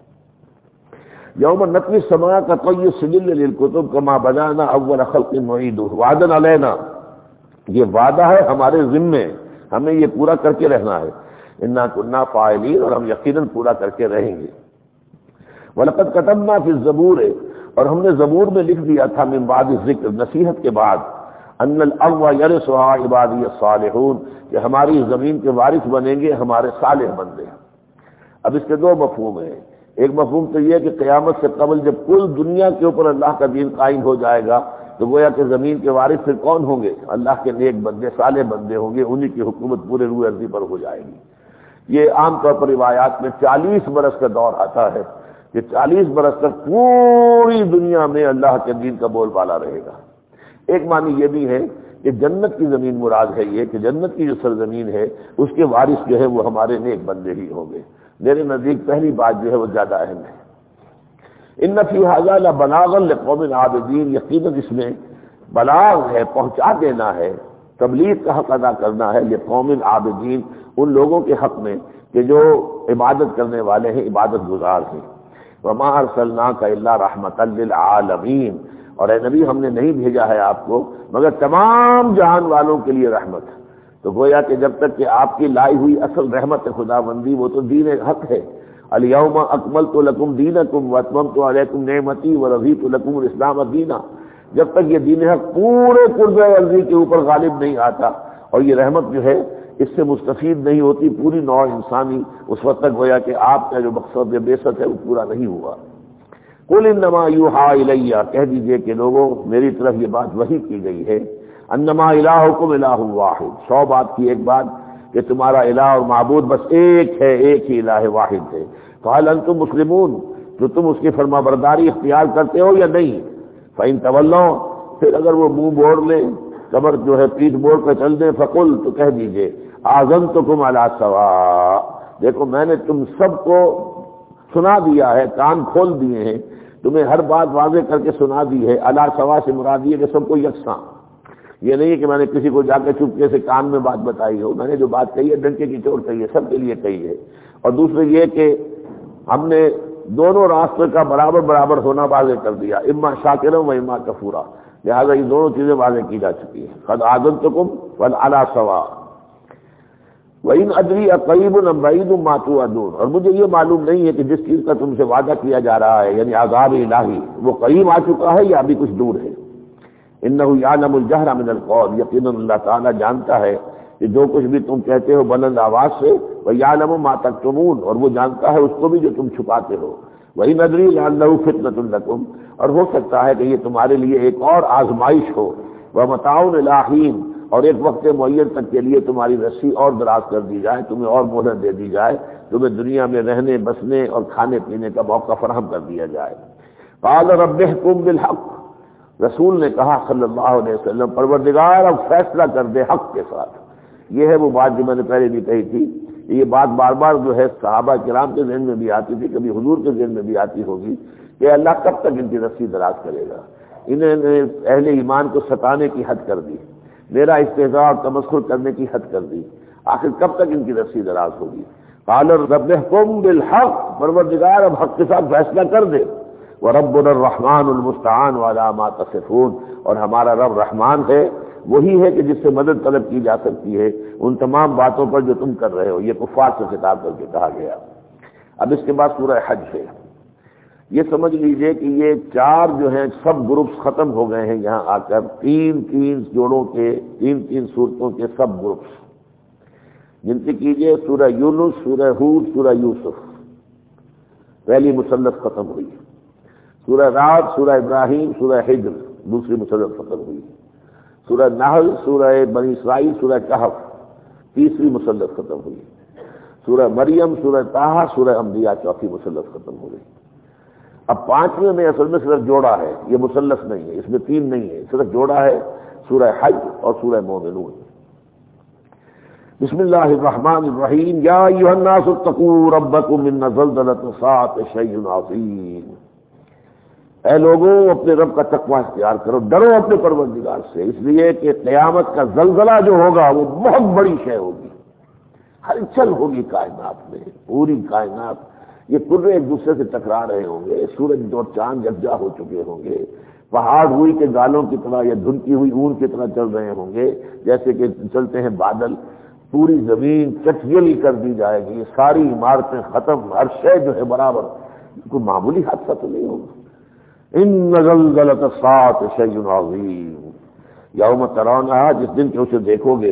یوم نطوی السماء کطی السجل للکتب کما بدانا اول خلق نعیدہ وعدا علینا، یہ وعدہ ہے ہمارے ذمے، ہمیں یہ پورا کر کے رہنا ہے، انا کنا فاعلین، اور ہم یقیناً پورا کر کے رہیں گے۔ وَلَقَدْ كَتَبْنَا فِي الزَّبُورِ، اور ہم نے زبور میں لکھ دیا تھا من بعد ذکر، نصیحت کے بعد، ان الارض يرثها عبادی الصالحون، کہ ہماری زمین کے وارث بنیں گے ہمارے صالح بندے۔ اب اس کے دو مفہوم ہیں، ایک مفہوم تو یہ کہ قیامت سے قبل جب کل دنیا کے اوپر اللہ کا دین قائم ہو جائے گا تو گویا کہ زمین کے وارث پھر کون ہوں گے؟ اللہ کے نیک بندے، صالح بندے ہوں گے، انہی کی حکومت پورے روئے ارضی پر ہو جائے گی۔ یہ عام طور پر روایات میں 40 برس کا دور آتا ہے کہ 40 برس تک پوری دنیا میں اللہ کے دین کا بول بالا رہے گا۔ ایک معنی یہ بھی ہے کہ جنت کی زمین مراد ہے، یہ کہ جنت کی جو سرزمین ہے اس کے وارث جو ہے وہ ہمارے نیک بندے ہی ہوں گے۔ میرے نزدیک پہلی بات جو ہے وہ زیادہ اہم ہے۔ ان فی ھذا لبلاغا لقوم عابدین، یقیناً اس میں بلاغ ہے، پہنچا دینا ہے، تبلیغ کا حق ادا کرنا ہے، لقوم عابدین، ان لوگوں کے حق میں کہ جو عبادت کرنے والے ہیں، عبادت گزار ہیں۔ وما ارسلناک الا رحمۃ للعالمین، اور اے نبی ہم نے نہیں بھیجا ہے آپ کو مگر تمام جہان والوں کے لیے رحمت۔ تو گویا کہ جب تک کہ آپ کی لائی ہوئی اصل رحمت خداوندی وہ تو دین حق ہے، الیوم اکملت لکم دینکم واتممت علیکم نعمتی ورضیت لکم الاسلام دینا، جب تک یہ دین حق پورے قرب ارضی کے اوپر غالب نہیں آتا اور یہ رحمت جو ہے اس سے مستفید نہیں ہوتی پوری نوع انسانی، اس وقت تک گویا کہ آپ کا جو مقصد بعثت ہے وہ پورا نہیں ہوا۔ قل انما یوحی الی، کہہ دیجئے کہ لوگوں میری طرف یہ بات وحی کی گئی ہے، انما الہکم الہ واحد، 100 بات کی ایک بات کہ تمہارا الہ اور معبود بس ایک ہے، ایک ہی الہ واحد ہے۔ فہل انتم مسلمون، تو تم اس کی فرما برداری اختیار کرتے ہو یا نہیں؟ فإن تولوا، پھر اگر وہ منہ موڑ لیں، کمر جو ہے پیٹھ موڑ کر چل دیں، فقل، تو کہہ دیجئے آذنتکم علی سواء، دیکھو میں نے تم سب کو سنا دیا ہے، کان کھول دیے ہیں، تمہیں ہر بات واضح کر کے سنا دی ہے۔ علی سواء سے مراد یہ کہ سب کو یکساں، یہ نہیں ہے کہ میں نے کسی کو جا کے چپکے سے کان میں بات بتائی ہو، میں نے جو بات کہی ہے ڈنکے کی چوٹ کہی ہے، سب کے لیے کہی ہے۔ اور دوسرے یہ کہ ہم نے دونوں راستے کا برابر برابر ہونا واضح کر دیا، اما شاکرا و اما کفورا، لہذا یہ دونوں چیزیں واضح کی جا چکی ہیں۔ قد آذنتکم وعلی سواء وَإِنْ أَدْرِي أَقَرِيبٌ أَمْ بَعِيدٌ مَا تُوعَدُونَ، اور مجھے یہ معلوم نہیں ہے کہ جس چیز کا تم سے وعدہ کیا جا رہا ہے یعنی عذاب الہی وہ قریب آ چکا ہے یا ابھی کچھ دور ہے۔ إِنَّهُ يَعْلَمُ الْجَهْرَ مِنَ الْقَوْلِ، یقیناً اللہ تعالیٰ جانتا ہے کہ جو کچھ بھی تم کہتے ہو بلند آواز سے، وَيَعْلَمُ مَا تَكْتُمُونَ، اور وہ جانتا ہے اس کو بھی جو تم چھپاتے ہو۔ وَإِنْ أَدْرِي لَعَلَّهُ فِتْنَةٌ لَكُمْ، اور ہو سکتا ہے کہ یہ تمہارے لیے ایک اور آزمائش ہو، وَمَتَاعٌ إِلَىٰ حِينٍ، اور ایک وقت معین تک کے لیے تمہاری رسی اور دراز کر دی جائے، تمہیں اور مہلت دے دی جائے، تمہیں دنیا میں رہنے بسنے اور کھانے پینے کا موقع فراہم کر دیا جائے۔ قال رب احکم بالحق، رسول نے کہا صلی اللہ علیہ وسلم پروردگار اب فیصلہ کر دے حق کے ساتھ۔ یہ ہے وہ بات جو میں نے پہلے بھی کہی تھی، یہ بات بار بار جو ہے صحابہ کرام کے ذہن میں بھی آتی تھی، کبھی حضور کے ذہن میں بھی آتی ہوگی کہ اللہ کب تک ان کی رسی دراز کرے گا، انہیں اہل ایمان کو ستانے کی حد کر دی، میرا استہزاء اور تمسخر کرنے کی حد کر دی، آخر کب تک ان کی رسی دراز ہوگی۔ قال رب احکم بالحق، پروردگار اب حق کے ساتھ فیصلہ کر دے، وربنا الرحمن المستعان علی ما تصفون، اور ہمارا رب رحمان ہے، وہی ہے کہ جس سے مدد طلب کی جا سکتی ہے ان تمام باتوں پر جو تم کر رہے ہو۔ یہ کفار سے خطاب کر کے کہا گیا۔ اب اس کے بعد سورہ حج ہے، یہ سمجھ لیجئے کہ یہ 4 جو ہیں سب گروپس ختم ہو گئے ہیں یہاں آ کر، 3 جوڑوں کے 3 صورتوں کے سب گروپس، گنتی کیجئے سورہ یونس، سورہ ہود، سورہ یوسف، پہلی مثلث ختم ہوئی، سورہ رعد، سورہ ابراہیم، سورہ حجر دوسری مثلث ختم ہوئی، سورہ نحل، سورہ بنی اسرائیل، سورہ کہف تیسری مثلث ختم ہوئی، سورہ مریم، سورہ طٰہٰ، سورہ انبیاء چوتھی مثلث ختم ہو گئی۔ اب 5ویں میں اصل میں صرف جوڑا ہے، یہ مثلث نہیں ہے، اس میں 3 نہیں ہے، صرف جوڑا ہے سورہ حج اور سورہ مومنون۔ بسم اللہ الرحمن الرحیم، یا ایھا الناس اتقوا ربکم ان زلزلۃ الساعۃ شیء عظیم، اے لوگوں اپنے رب کا تقوی اختیار کرو، ڈرو اپنے پروردگار سے، اس لیے کہ قیامت کا زلزلہ جو ہوگا وہ بہت بڑی شے ہوگی، ہلچل ہوگی کائنات میں، پوری کائنات، یہ کرے ایک دوسرے سے ٹکرا رہے ہوں گے، سورج اور چاند یکجا ہو چکے ہوں گے، پہاڑ ہوئی کے گالوں کی طرح یا دھنکی ہوئی اون کی طرح چل رہے ہوں گے، جیسے کہ چلتے ہیں بادل. پوری زمین چٹیلی کر دی جائے گی، ساری عمارتیں ختم، ہر شے جو ہے برابر. کوئی معمولی حادثہ تو نہیں ہوگا. ان زلزلۃ الساعۃ شیء عظیم یوم ترونھا، جس دن کہ اسے دیکھو گے،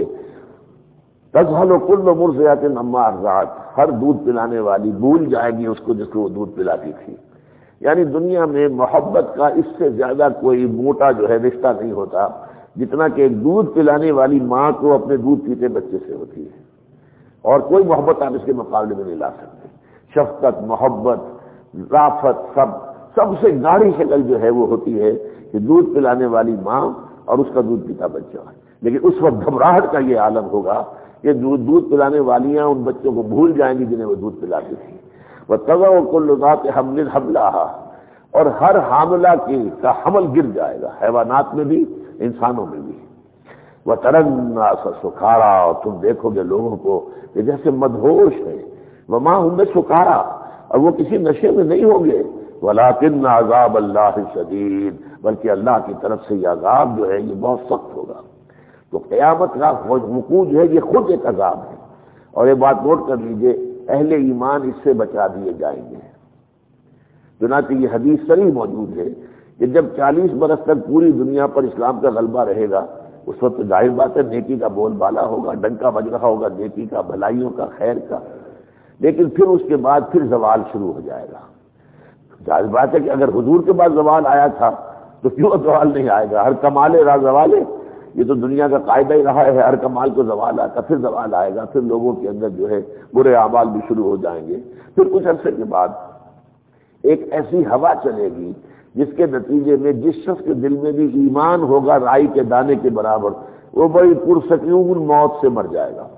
تذہل کل مرضعۃ عما ارضعت، ہر دودھ پلانے والی بھول جائے گی اس کو جس کو وہ دودھ پلاتی تھی. یعنی دنیا میں محبت کا اس سے زیادہ کوئی موٹا جو ہے رشتہ نہیں ہوتا جتنا کہ ایک دودھ پلانے والی ماں کو اپنے دودھ پیتے بچے سے ہوتی ہے، اور کوئی محبت آپ اس کے مقابلے میں نہیں لا سکتے. شفقت، محبت، رافت، سب سے گاڑی شکل جو ہے وہ ہوتی ہے کہ دودھ پلانے والی ماں اور اس کا دودھ پیتا بچہ. لیکن اس وقت گھبراہٹ کا یہ عالم ہوگا کہ دودھ پلانے والیاں ان بچوں کو بھول جائیں گی جنہیں وہ دودھ پلاتی تھی. وَتَضَعُ كُلُّ ذَاتِ حَمْلٍ حَمْلَهَا، اور ہر حاملہ کا حمل گر جائے گا، حیوانات میں بھی انسانوں میں بھی. وَتَرَى النَّاسَ سُكَارَىٰ، اور تم دیکھو گے لوگوں کو کہ جیسے مدہوش ہے. وَمَا هُمْ بِسُكَارَىٰ، اور وہ کسی نشے میں نہیں ہوں گے. وَلَٰكِنَّ عَذَابَ اللَّهِ شَدِيدٌ، بلکہ اللہ کی طرف سے یہ عذاب جو ہے یہ بہت سخت ہوگا. تو قیامت کا وقوع جو ہے یہ خود ایک عذاب ہے. اور یہ بات نوٹ کر لیجئے، اہل ایمان اس سے بچا دیے جائیں گے. چنانچہ یہ حدیث صریح موجود ہے کہ جب 40 برس تک پوری دنیا پر اسلام کا غلبہ رہے گا، اس وقت ظاہر بات ہے نیکی کا بول بالا ہوگا، ڈنکا بج رہا ہوگا نیکی کا، بھلائیوں کا، خیر کا. لیکن پھر اس کے بعد پھر زوال شروع ہو جائے گا. ظاہر بات ہے کہ اگر حضور کے بعد زوال آیا تھا تو کیوں زوال نہیں آئے گا؟ ہر کمال را زوال ہے، یہ تو دنیا کا قاعدہ ہی رہا ہے. ہر کمال کو زوال آتا، پھر زوال آئے گا، پھر لوگوں کے اندر جو ہے برے اعمال بھی شروع ہو جائیں گے. پھر کچھ عرصے کے بعد ایک ایسی ہوا چلے گی جس کے نتیجے میں جس شخص کے دل میں بھی ایمان ہوگا رائی کے دانے کے برابر، وہ بڑی پرسکون موت سے مر جائے گا.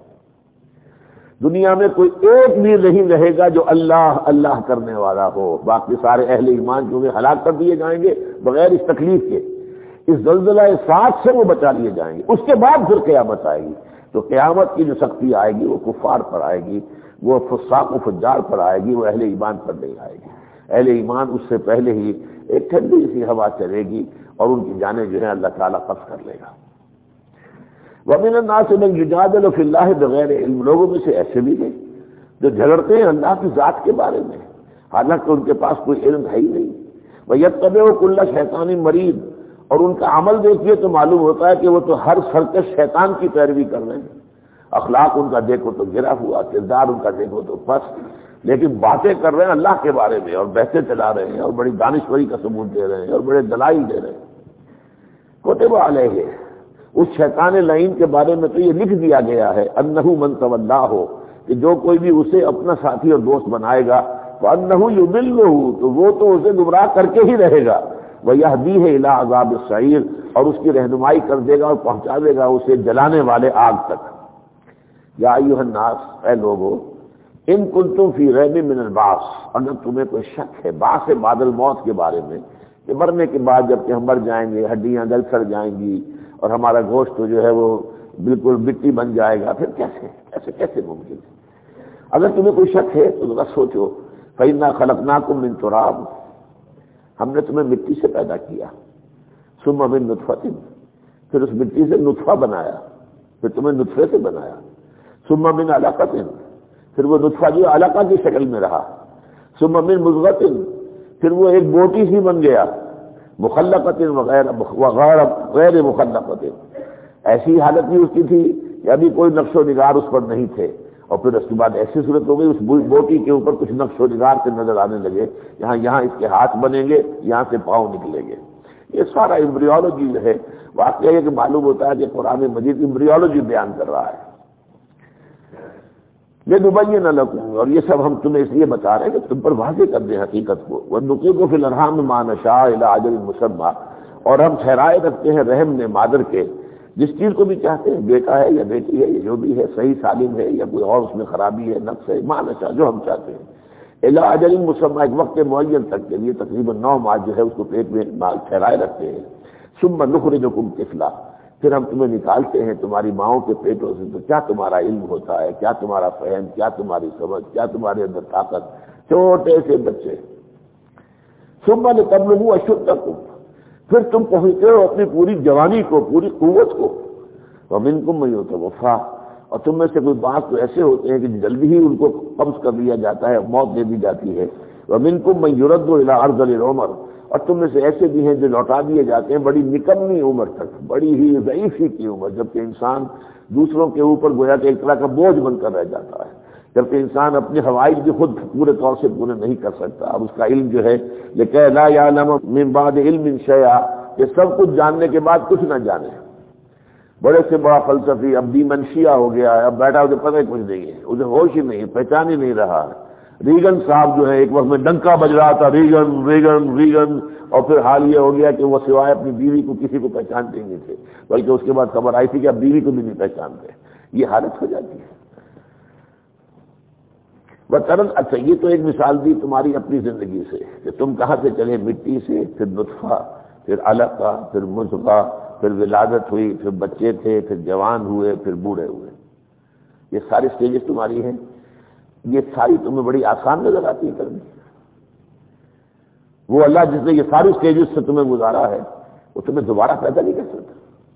دنیا میں کوئی ایک بھی نہیں رہے گا جو اللہ اللہ کرنے والا ہو. باقی سارے اہل ایمان جو ہلاک کر دیے جائیں گے بغیر اس تکلیف کے. اس زلزلہ سات سے وہ بچا لیے جائیں گے. اس کے بعد پھر قیامت آئے گی. تو قیامت کی جو سختی آئے گی وہ کفار پر آئے گی، وہ فساق و فجار پر آئے گی، وہ اہل ایمان پر نہیں آئے گی. اہل ایمان اس سے پہلے ہی ایک ٹھنڈی سی ہوا چلے گی اور ان کی جانیں جو ہے اللہ تعالیٰ قبض کر لے گا. وَمِنَ النَّاسِ مَن يُجَادِلُ فِي اللَّهِ بِغَيْرِ عِلْمٍ، لوگوں میں سے ایسے بھی ہیں جو جھگڑتے ہیں اللہ کی ذات کے بارے میں حالانکہ ان کے پاس کوئی علم ہے ہی نہیں. وَيَتَّبِعُ كُلَّ شَيْطَانٍ مَرِيدٍ، اور ان کا عمل دیکھیے تو معلوم ہوتا ہے کہ وہ تو ہر سرکش شیطان کی پیروی کر رہے ہیں. اخلاق ان کا دیکھو تو گرا ہوا، کردار ان کا دیکھو تو پست، لیکن باتیں کر رہے ہیں اللہ کے بارے میں اور بحثیں چلا رہے ہیں اور بڑی دانشوری کا ثبوت دے رہے ہیں اور بڑے دلائل دے رہے ہیں. کتب علیہ، اس شیطان لعین کے بارے میں تو یہ لکھ دیا گیا ہے انہ من تولاہ، کہ جو کوئی بھی اسے اپنا ساتھی اور دوست بنائے گا فانہ یضلہ، تو وہ تو اسے گمراہ کر کے ہی رہے گا. ویہدیہ الی عذاب السعیر، اور اس کی رہنمائی کر دے گا اور پہنچا دے گا اسے جلانے والے آگ تک. یا ایھا الناس، اے لوگو، ان کنتم فی ریب من البعث، اگر تمہیں کوئی شک ہے بعث بعد الموت کے بارے میں کہ مرنے کے بعد جب کہ ہم مر جائیں گے ہڈیاں گل سڑ جائیں گی اور ہمارا گوشت تو جو ہے وہ بالکل مٹی بن جائے گا، پھر کیسے ممکن ہے؟ اگر تمہیں کوئی شک ہے تو ذرا سوچو. فإنا خلقناکم من تراب، ہم نے تمہیں مٹی سے پیدا کیا. ثم من نطفۃ، پھر اس مٹی سے نطفہ بنایا، پھر تمہیں نطفے سے بنایا. ثم من علقۃ، پھر وہ نطفہ جو علقہ کی شکل میں رہا. ثم من مضغۃ، پھر وہ ایک بوٹی سی بن گیا. مخلقۃ غیر مخلقۃ، ایسی حالت بھی اس کی تھی کہ ابھی کوئی نقش و نگار اس پر نہیں تھے، اور پھر اس کے بعد ایسی صورت ہو گئی اس بوٹی کے اوپر کچھ نقش و نگار سے نظر آنے لگے. یہاں اس کے ہاتھ بنیں گے، یہاں سے پاؤں نکلیں گے. یہ سارا ایمبریولوجی ہے. واقعہ یہ کہ معلوم ہوتا ہے کہ قرآن مجید ایمبریولوجی بیان کر رہا ہے. لِنُبَيِّنَ لَكُمْ، اور یہ سب ہم تمہیں اس لیے بتا رہے ہیں کہ تم پر واضح کر دیں حقیقت کو. وَنُقِرُّ فِي الْأَرْحَامِ مَا نَشَاءُ إِلَىٰ أَجَلٍ مُّسَمًّى، اور ہم ٹھہرائے رکھتے ہیں رحم میں مادر کے جس چیز کو بھی چاہتے ہیں، بیٹا ہے یا بیٹی ہے یا جو بھی ہے، صحیح سالم ہے یا کوئی اور اس میں خرابی ہے، نقص ہے، مَا نَشَاءُ، جو ہم چاہتے ہیں. إِلَىٰ أَجَلٍ مُّسَمًّى، ایک وقت معین تک کے لیے تقریباً 9 ماہ جو ہے اس کو پیٹ میں ٹھہرائے رکھتے ہیں. ثُمَّ نُخْرِجُكُمْ طِفْلًا، پھر ہم تمہیں نکالتے ہیں تمہاری ماؤں کے پیٹوں سے. تو کیا تمہارا علم ہوتا ہے، کیا تمہارا فہم، کیا تمہاری سمجھ، کیا تمہارے اندر طاقت، چھوٹے سے بچے. ثم لتبلغوا اشدکم، پھر تم پہنچتے ہو اپنی پوری جوانی کو، پوری قوت کو. ومنکم من یتوفی، اور تم میں سے کوئی بعض تو ایسے ہوتے ہیں کہ جلدی ہی ان کو قبض کر لیا جاتا ہے، موت دے دی جاتی ہے. ومنکم من یرد الی ارذل العمر، اور تم میں سے ایسے بھی ہیں جو لوٹا دیے جاتے ہیں بڑی نکمی عمر تک، بڑی ہی ضعیفی کی عمر، جبکہ انسان دوسروں کے اوپر گویا کہ ایک طرح کا بوجھ بن کر رہ جاتا ہے، جبکہ انسان اپنے حوائج بھی خود پورے طور سے پورے نہیں کر سکتا. اب اس کا علم جو ہے لکہ لا یعلم من بعد علم شیئا، کہ سب کچھ جاننے کے بعد کچھ نہ جانے. بڑے سے بڑا فلسفی اب ڈیمنشیا ہو گیا ہے، اب بیٹھا اسے پتہ کچھ نہیں ہے، اسے ہوش ہی نہیں، پہچان ہی نہیں رہا. ریگن صاحب جو ہے ایک وقت میں ڈنکا بج رہا تھا، ریگن ریگن ریگن، اور پھر حال یہ ہو گیا کہ وہ سوائے اپنی بیوی کو کسی کو پہچانتے ہی نہیں تھے، بلکہ اس کے بعد خبر آئی تھی کہ اب بیوی کو بھی نہیں پہچانتے. یہ حالت ہو جاتی ہے. بطرن اچھا یہ تو ایک مثال دی تمہاری اپنی زندگی سے کہ تم کہاں سے چلے، مٹی سے، پھر نطفہ، پھر علقہ، پھر مضغہ، پھر ولادت ہوئی، پھر بچے تھے، پھر جوان ہوئے، پھر بوڑھے ہوئے. یہ ساری سٹیجز تمہاری ہیں. یہ ساری تمہیں بڑی آسان نظر آتی ہے کرنی. وہ اللہ جس نے یہ ساری سٹیجز سے تمہیں گزارا ہے وہ تمہیں دوبارہ پیدا نہیں کر سکتا.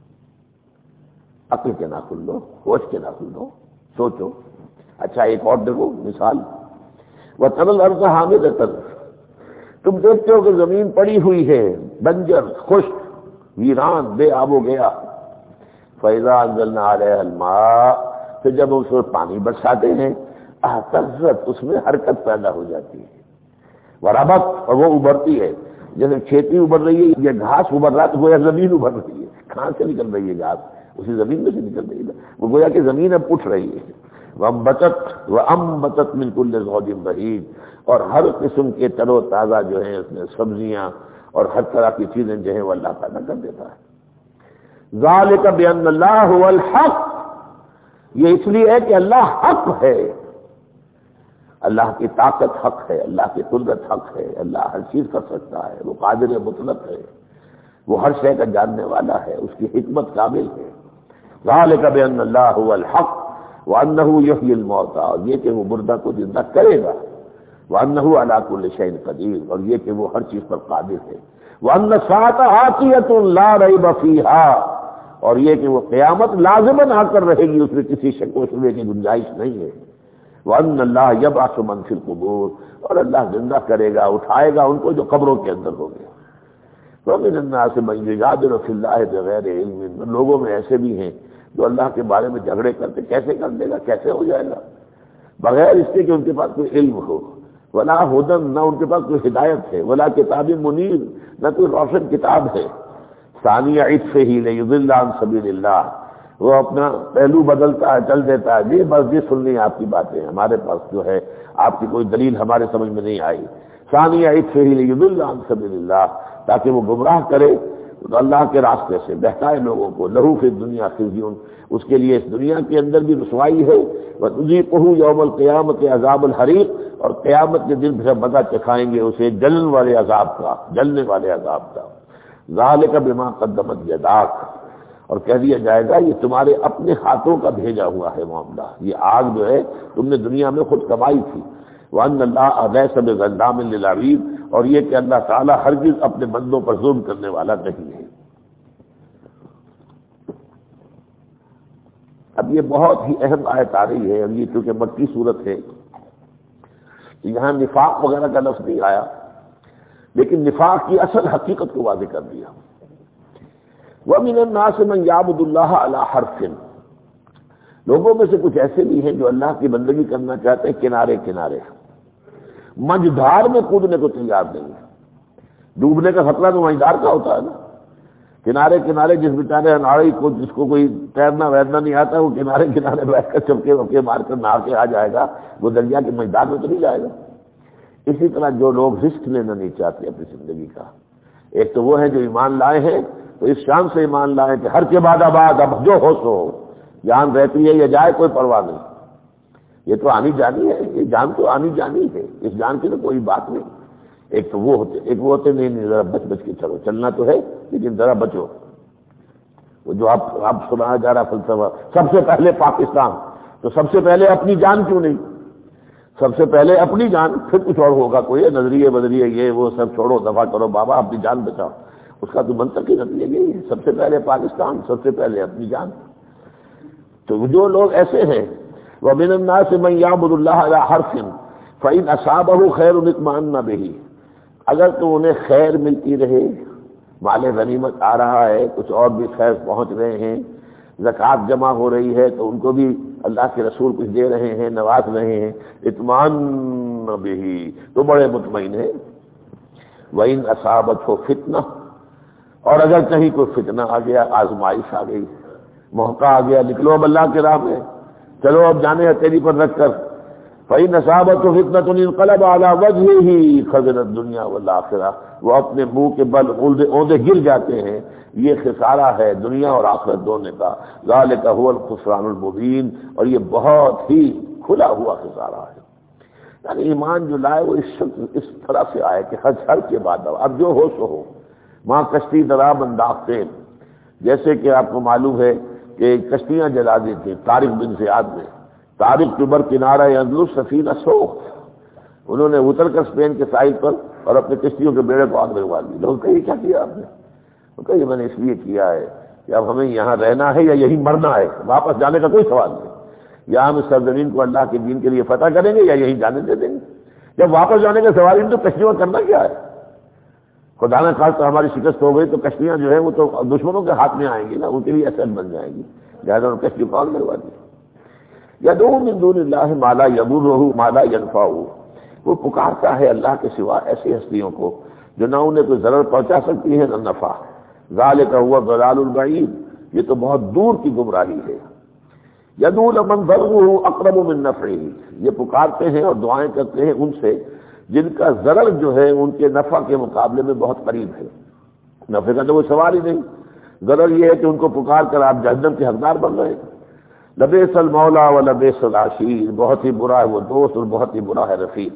عقل کے ناخن دو، ہوش کے ناخن دو، سوچو. اچھا ایک اور دیکھو مثال، وَتَرَى الْأَرْضَ حَامِدَةً، تم دیکھتے ہو کہ زمین پڑی ہوئی ہے بنجر، خشک، ویران، بے آب و گیا. فَإِذَا أَنزَلْنَا عَلَيْهَا الْمَاءَ، پھر جب اس پر پانی برساتے ہیں، اہتزت، اس میں حرکت پیدا ہو جاتی ہے. وربت، اور وہ ابھرتی ہے. جیسے کھیتی ابھر رہی ہے، یہ گھاس ابھر رہا ہے تو گویا زمین ابھر رہی ہے. کہاں سے نکل رہی ہے گھاس؟ اسی زمین میں سے نکل رہی ہے. وہ گویا کہ زمین اب اٹھ رہی ہے. وَأَنبَتَتْ مِن كُلِّ زَوْجٍ بَهِيجٍ، اور ہر قسم کے تر و تازہ جو ہیں اس میں سبزیاں اور ہر طرح کی چیزیں جو ہیں وہ اللہ پیدا کر دیتا ہے. ذَلِكَ بِأَنَّ اللَّهَ هُوَ الْحَقُّ، یہ اس لیے ہے کہ اللہ حق ہے. اللہ کی طاقت حق ہے، اللہ کی قدرت حق ہے، اللہ ہر چیز کر سکتا ہے، وہ قادر مطلق ہے، وہ ہر شے کا جاننے والا ہے، اس کی حکمت کامل ہے. ذَلِكَ بِأَنَّ اللَّهَ هُوَ الْحَقُّ وَأَنَّهُ يُحْيِي الْمَوْتَىٰ، اور یہ کہ وہ مردہ کو زندہ کرے گا. وَأَنَّهُ عَلَىٰ كُلِّ شَيْءٍ قَدِيرٌ، اور یہ کہ وہ ہر چیز پر قادر ہے. وَأَنَّ السَّاعَةَ آتِيَةٌ لَا رَيْبَ فِيهَا، اور یہ کہ وہ قیامت لازماً آ کر رہے گی، اس میں کسی شک و شبہے کی گنجائش نہیں ہے. وَأَنَّ اللَّهَ يَبْعَثُ مَن فِي الْقُبُورِ، اور اللہ زندہ کرے گا، اٹھائے گا ان کو جو قبروں کے اندر ہوں گے. وَمِنَ النَّاسِ مَن يُجَادِلُ فِي اللَّهِ بِغَيْرِ عِلْمٍ، لوگوں میں ایسے بھی ہیں جو اللہ کے بارے میں جھگڑے کرتے، کیسے کر دے گا، کیسے ہو جائے گا، بغیر اس کے کہ ان کے پاس کوئی علم ہو. ولا ہدن، نہ ان کے پاس کوئی ہدایت ہے. ولا کتاب منیر، نہ کوئی روشن کتاب ہے. ثانی عطفہ لیضل عن سبیل اللہ، وہ اپنا پہلو بدلتا ہے، چل دیتا ہے، جی بس جی سننی آپ کی باتیں، ہمارے پاس جو ہے آپ کی کوئی دلیل ہمارے سمجھ میں نہیں آئی. ثانی عطفہ لیضل عن سبیل اللہ، تاکہ وہ گمراہ کرے تو اللہ کے راستے سے، بہتائے لوگوں کو. لہو فی الدنیا خزی، اس کے لیے اس دنیا کے اندر بھی رسوائی ہے. وَنُذِيقُهُ يَوْمَ الْقِيَامَةِ عَذَابَ الْحَرِيقِ، اور قیامت کے دن پھر مزہ چکھائیں گے اسے جلن والے عذاب کا، جلنے والے عذاب کا. ذَلِكَ بِمَا قَدَّمَتْ يَدَاكَ، اور کہہ دیا جائے گا یہ تمہارے اپنے ہاتھوں کا بھیجا ہوا ہے معاملہ، یہ آگ جو ہے تم نے دنیا میں خود کمائی تھی. وَأَنَّ اللَّهَ لَيْسَ بِظَلَّامٍ لِّلْعَبِيدِ، اور یہ کہ اللہ تعالیٰ ہرگز اپنے بندوں پر ظلم کرنے والا نہیں ہے. اب یہ بہت ہی اہم آیت آ رہی ہے، اب یہ چونکہ مکی صورت ہے یہاں نفاق وغیرہ کا لفظ نہیں آیا، لیکن نفاق کی اصل حقیقت کو واضح کر دیا. وَمِنَ النَّاسِ مَن يَعْبُدُ اللَّهَ عَلَىٰ حَرْفٍ، لوگوں میں سے کچھ ایسے بھی ہیں جو اللہ کی بندگی کرنا چاہتے ہیں کنارے کنارے، مجدھار میں کودنے کو تیار نہیں ہے. ڈوبنے کا خطرہ تو مجدھار کا ہوتا ہے نا. کنارے کنارے جس بیچارے اناڑی کو، جس کو کوئی تیرنا ویرنا نہیں آتا، وہ کنارے کنارے بیٹھ کر چپکے وپکے مار کر نہا کے آ جائے گا، وہ دریا کے مجدار میں تو نہیں جائے گا. اسی طرح جو لوگ رسک لینا نہیں چاہتے اپنی زندگی کا، ایک تو وہ ہے جو ایمان لائے ہیں تو اس شان سے ایمان لائے کہ ہر کے بعد آباد، اب جو ہو سو ہو، جان رہتی ہے یا جائے کوئی پرواہ نہیں، یہ تو آنی جانی ہے، یہ جان تو آنی جانی ہے، اس جان کی تو کوئی بات نہیں. ایک تو وہ ہوتے، ایک وہ ہوتے نہیں ذرا بچ بچ کے چلو، چلنا تو ہے لیکن ذرا بچو. وہ جو آپ سنایا جا رہا فلسفہ، سب سے پہلے پاکستان، تو سب سے پہلے اپنی جان کیوں نہیں؟ سب سے پہلے اپنی جان، پھر کچھ اور ہوگا، کوئی نظریے بدریے یہ وہ سب چھوڑو، دفاع کرو بابا، اپنی جان بچاؤ. اس کا تو منطقی نتیجہ یہی ہے، سب سے پہلے پاکستان، سب سے پہلے اپنی جان۔ تو جو لوگ ایسے ہیں وَمِنَ النَّاسِ مَن يَعْبُدُ اللَّهَ عَلَىٰ حَرْفٍ فَإِنْ أَصَابَهُ خَيْرٌ اطْمَأَنَّ بِهِ، اگر تو انہیں خیر ملتی رہے، مال غنیمت آ رہا ہے، کچھ اور بھی خیر پہنچ رہے ہیں، زکوٰۃ جمع ہو رہی ہے تو ان کو بھی اللہ کے رسول کچھ دے رہے ہیں، نواز رہے ہیں، اطمئن بہ، تو بڑے مطمئن ہیں۔ وَإِنْ أَصَابَتْهُ فِتْنَةٌ، اور اگر کہیں کوئی فتنہ آ گیا، آزمائش آ گئی، موقع آ گیا، نکلو اب اللہ کے راہ میں، چلو اب جانے ہتھیلی پر رکھ کر، فَإِنْ أَصَابَتْهُ فِتْنَةٌ انقلب عَلَىٰ وَجْهِهِ خَسِرَ الدُّنْيَا وَالْآخِرَةَ، وہ اپنے منہ کے بل اوندے گر جاتے ہیں، یہ خسارہ ہے دنیا اور آخرت دونوں کا، ذَلِكَ هُوَ الْخُسْرَانُ الْمُبِينُ، اور یہ بہت ہی کھلا ہوا خسارہ ہے۔ یعنی ایمان جو لائے وہ اس طرح سے آئے کہ ہر کے بعد اب جو ہو سو ہو، وہاں کشتی دراب انداختے، جیسے کہ آپ کو معلوم ہے کہ کشتیاں جلا دی تھیں طارق بن زیاد نے، طارق کبر کنارہ اندلس سفینہ سوخت، انہوں نے اتر کر اسپین کے ساحل پر اور اپنے کشتیوں کے بیڑے کو آگ لگوا دی۔ لوگ کہے کیا کیا آپ نے؟ وہ کہے میں نے اس لیے کیا ہے کہ اب ہمیں یہاں رہنا ہے یا یہی مرنا ہے، واپس جانے کا کوئی سوال نہیں، یا ہم اس سرزمین کو اللہ کے دین کے لیے فتح کریں گے یا یہی جانے دے دیں گے۔ جب واپس جانے کا سوال ہی تو کشتیوں کرنا کیا ہے؟ خدا نہ خواستہ ہماری شکست ہو گئی تو کشتیاں جو ہے وہ تو دشمنوں کے ہاتھ میں آئیں گی نا، ان کے لیے ایسٹ بن جائیں گی، لہٰذا ان کشتی کو آگ لگوا دی۔ یدعو من دون اللہ ما لا یضرہ ما لا ینفعہ، وہ پکارتا ہے اللہ کے سوا ایسی ہستیوں کو جو نہ انہیں کوئی ضرر پہنچا سکتی ہے نہ نفع، ذالک هو الضلال البعید، یہ تو بہت دور کی گمراہی ہے۔ یدعو لمن ضرہ اقرب من نفعہ، یہ پکارتے ہیں اور دعائیں کرتے ہیں ان سے جن کا ضرر جو ہے ان کے نفع کے مقابلے میں بہت قریب ہے، نفع کا تو کوئی سوال ہی نہیں، ضرر یہ ہے کہ ان کو پکار کر آپ جہنم کے حقدار بن رہے ہیں۔ لبئس المولا و لبئس العشیر، بہت ہی برا ہے وہ دوست اور بہت ہی برا ہے رفیق۔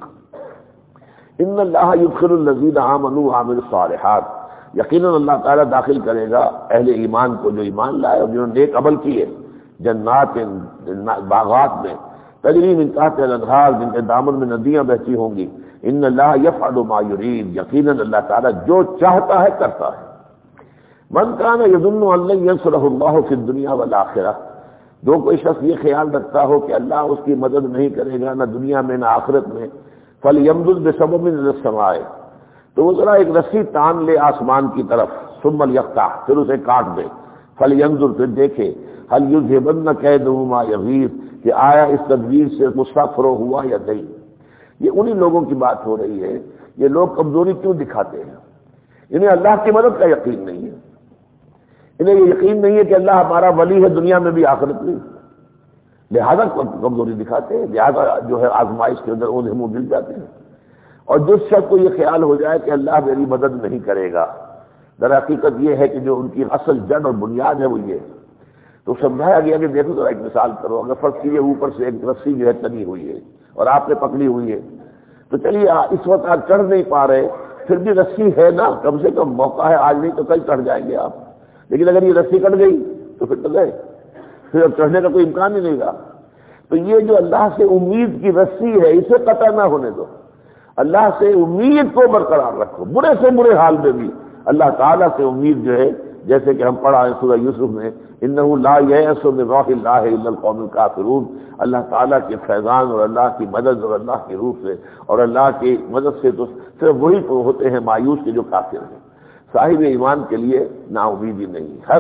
ان اللہ یدخل الذین آمنوا وعملوا الصالحات، یقیناً اللہ تعالیٰ داخل کرے گا اہل ایمان کو جو ایمان لائے اور جنہوں نے نیک عمل کیے، جنات باغات میں، تجری من تحت الانہار، جن کے دامن میں ندیاں بہتی ہوں گی۔ ان اللہ یفعل ما یرید، یقیناً اللہ تعالیٰ جو چاہتا ہے کرتا ہے۔ من کان یظن ان لن ینصرہ اللہ فی الدنیا والآخرہ، جو کوئی شخص یہ خیال رکھتا ہو کہ اللہ اس کی مدد نہیں کرے گا نہ دنیا میں نہ آخرت میں، فلیمدد بسبب من السماء، تو وہ ذرا ایک رسی تان لے آسمان کی طرف، ثم لیقطع، پھر اسے کاٹ دے، فلینظر، پھر دیکھے، هل یذهبن کیدہ ما یغیظ، کہ آیا اس تدبیر سے غصہ فروغ ہوا یا نہیں۔ یہ انہی لوگوں کی بات ہو رہی ہے، یہ لوگ کمزوری کیوں دکھاتے ہیں؟ انہیں اللہ کی مدد کا یقین نہیں ہے، انہیں یہ یقین نہیں ہے کہ اللہ ہمارا ولی ہے دنیا میں بھی آخرت میں، لہذا کمزوری دکھاتے ہیں، لہذا جو ہے آزمائش کے اندر انہیں منہ مل جاتے ہیں۔ اور جس شخص کو یہ خیال ہو جائے کہ اللہ میری مدد نہیں کرے گا، در حقیقت یہ ہے کہ جو ان کی اصل جڑ اور بنیاد ہے وہ یہ ہے۔ تو سمجھایا گیا کہ دیکھو ذرا ایک مثال کرو، اگر فرض کیجیے اوپر سے ایک رسی جو ہے تنی ہوئی ہے اور آپ نے پکڑی ہوئی ہے، تو چلیے اس وقت آپ چڑھ نہیں پا رہے، پھر بھی رسی ہے نا، کم سے کم موقع ہے، آج نہیں تو کل چڑھ جائیں گے آپ، لیکن اگر یہ رسی کٹ گئی تو پھر تو گئے، پھر اب چڑھنے کا کوئی امکان ہی نہیں رہا۔ تو یہ جو اللہ سے امید کی رسی ہے اسے قطع نہ ہونے دو، اللہ سے امید کو برقرار رکھو، برے سے برے حال میں بھی اللہ تعالیٰ سے امید جو ہے، جیسے کہ ہم پڑھا ہے سورہ یوسف میں، انہ لا یئس من روح اللہ الا القوم الکافرون، اللہ تعالیٰ کے فیضان اور اللہ کی مدد اور اللہ کی روح سے اور اللہ کی مدد سے تو صرف وہی تو ہوتے ہیں مایوس کے جو کافر ہیں۔ صاحب ایمان کے لیے نا امیدی نہیں، ہر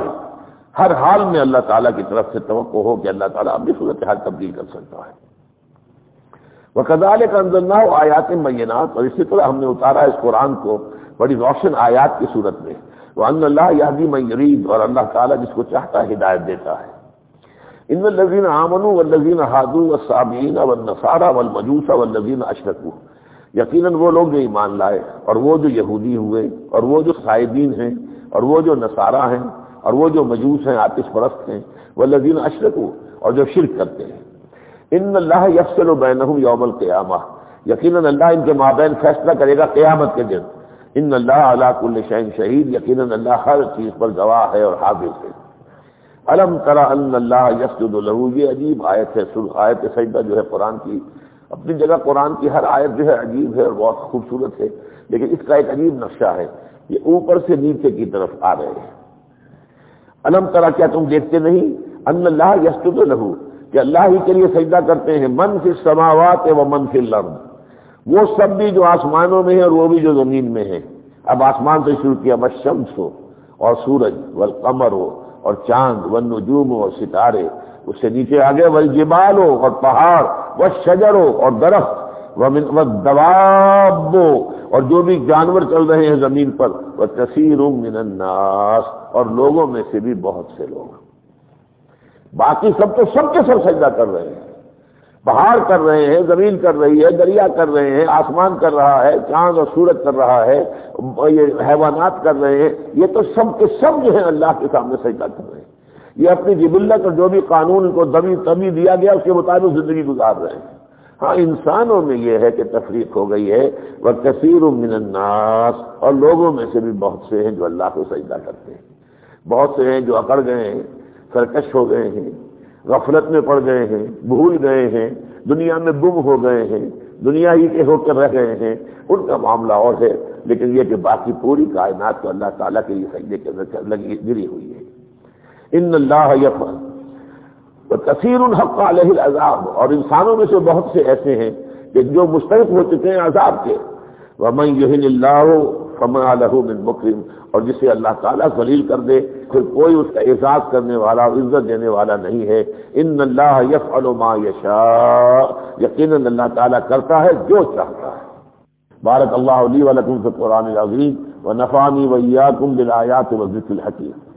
حال میں اللہ تعالیٰ کی طرف سے توقع ہو کہ اللہ تعالیٰ اپنی صورتحال تبدیل کر سکتا ہے۔ وَكَذَلِكَ أَنزَلْنَاهُ آیَاتٍ بَيِّنَاتٍ، اور اسی طرح ہم نے اتارا اس قرآن کو بڑی روشن آیات کی صورت میں، وَأَنَّ اللَّهَ يَهْدِي مَن يُرِيدُ، اور اللہ تعالیٰ جس کو چاہتا ہے ہدایت دیتا ہے۔ إِنَّ الَّذِينَ آمَنُوا وَالَّذِينَ هَادُوا وَالصَّابِئِينَ وَالنَّصَارَى وَالْمَجُوسَ وَالَّذِينَ أَشْرَكُوا، یقیناً وہ لوگ جو ایمان لائے اور وہ جو یہودی ہوئے اور وہ جو صائبین ہیں اور وہ جو نصارہ ہیں اور وہ جو مجوس ہیں، آتش پرست ہیں، والذین اشرکوا، اور جو شرک کرتے ہیں، ان اللہ یفصل بینہم یوم القیامہ، یقیناً اللہ ان کے مابین فیصلہ کرے گا قیامت کے دن۔ ان اللہ علی کل شیء شہید، یقیناً اللہ ہر چیز پر گواہ ہے اور حاضر ہے۔ الم تر ان اللہ یسجد لہ، یہ عجیب آیت ہے، آیت سجدہ جو ہے قرآن کی، اپنی جگہ قرآن کی ہر آیت جو ہے عجیب ہے اور بہت خوبصورت ہے، لیکن اس کا ایک عجیب نقشہ ہے، یہ اوپر سے نیچے کی طرف آ رہے ہیں۔ الم ترى، کیا تم دیکھتے نہیں، ان اللہ یسجد لہ، کہ اللہ ہی کے لیے سجدہ کرتے ہیں، من فی السماوات و من فی الارض، وہ سب بھی جو آسمانوں میں ہیں اور وہ بھی جو زمین میں ہیں۔ اب آسمان سے شروع کیا، والشمس ہو اور سورج، والقمر ہو اور چاند، والنجوم ہو اور ستارے، اس سے نیچے آگے والجبال ہو اور پہاڑ، والشجر ہو اور درخت، والدواب اور جو بھی جانور چل رہے ہیں زمین پر، وکثیر من الناس اور لوگوں میں سے بھی بہت سے لوگ۔ باقی سب تو سب کے سب سجدہ کر رہے ہیں، پہاڑ کر رہے ہیں، زمین کر رہی ہے، دریا کر رہے ہیں، آسمان کر رہا ہے، چاند اور سورج کر رہا ہے، یہ حیوانات کر رہے ہیں، یہ تو سب کے سب جو ہیں اللہ کے سامنے سجدہ کر رہے ہیں۔ یہ اپنی جبلت اور جو بھی قانون کو تبھی دیا گیا اس کے مطابق زندگی گزار رہے ہیں۔ ہاں انسانوں میں یہ ہے کہ تفریق ہو گئی ہے، وَكَثِيرٌ مِّنَ النَّاسِ، اور لوگوں میں سے بھی بہت سے ہیں جو اللہ کو سجدہ کرتے ہیں، بہت سے ہیں جو اکڑ گئے ہیں، سرکش ہو گئے ہیں، غفلت میں پڑ گئے ہیں، بھول گئے ہیں، دنیا میں گم ہو گئے ہیں، دنیا ہی کے ہو کر رہ گئے ہیں، ان کا معاملہ اور ہے، لیکن یہ کہ باقی پوری کائنات تو اللہ تعالیٰ کے لیے سجدے کے اندر لگی گری ہوئی ہے۔ ان اللہ یفعل وکثیر حق علیہ العذاب، اور انسانوں میں سے بہت سے ایسے ہیں کہ جو مستحق ہو چکے ہیں عذاب کے، ومن یہن اللہ فما لہ من مکرم، اور جسے اللہ تعالیٰ ذلیل کر دے پھر کوئی اس کا اعزاز کرنے والا اور عزت دینے والا نہیں ہے۔ ان اللہ یفعل ما یشاء، یقیناً اللہ تعالیٰ کرتا ہے جو چاہتا ہے۔ بارک اللہ لی ولکم فی القرآن العظیم ونفعنی وإیاکم بالآیات والذکر الحکیم۔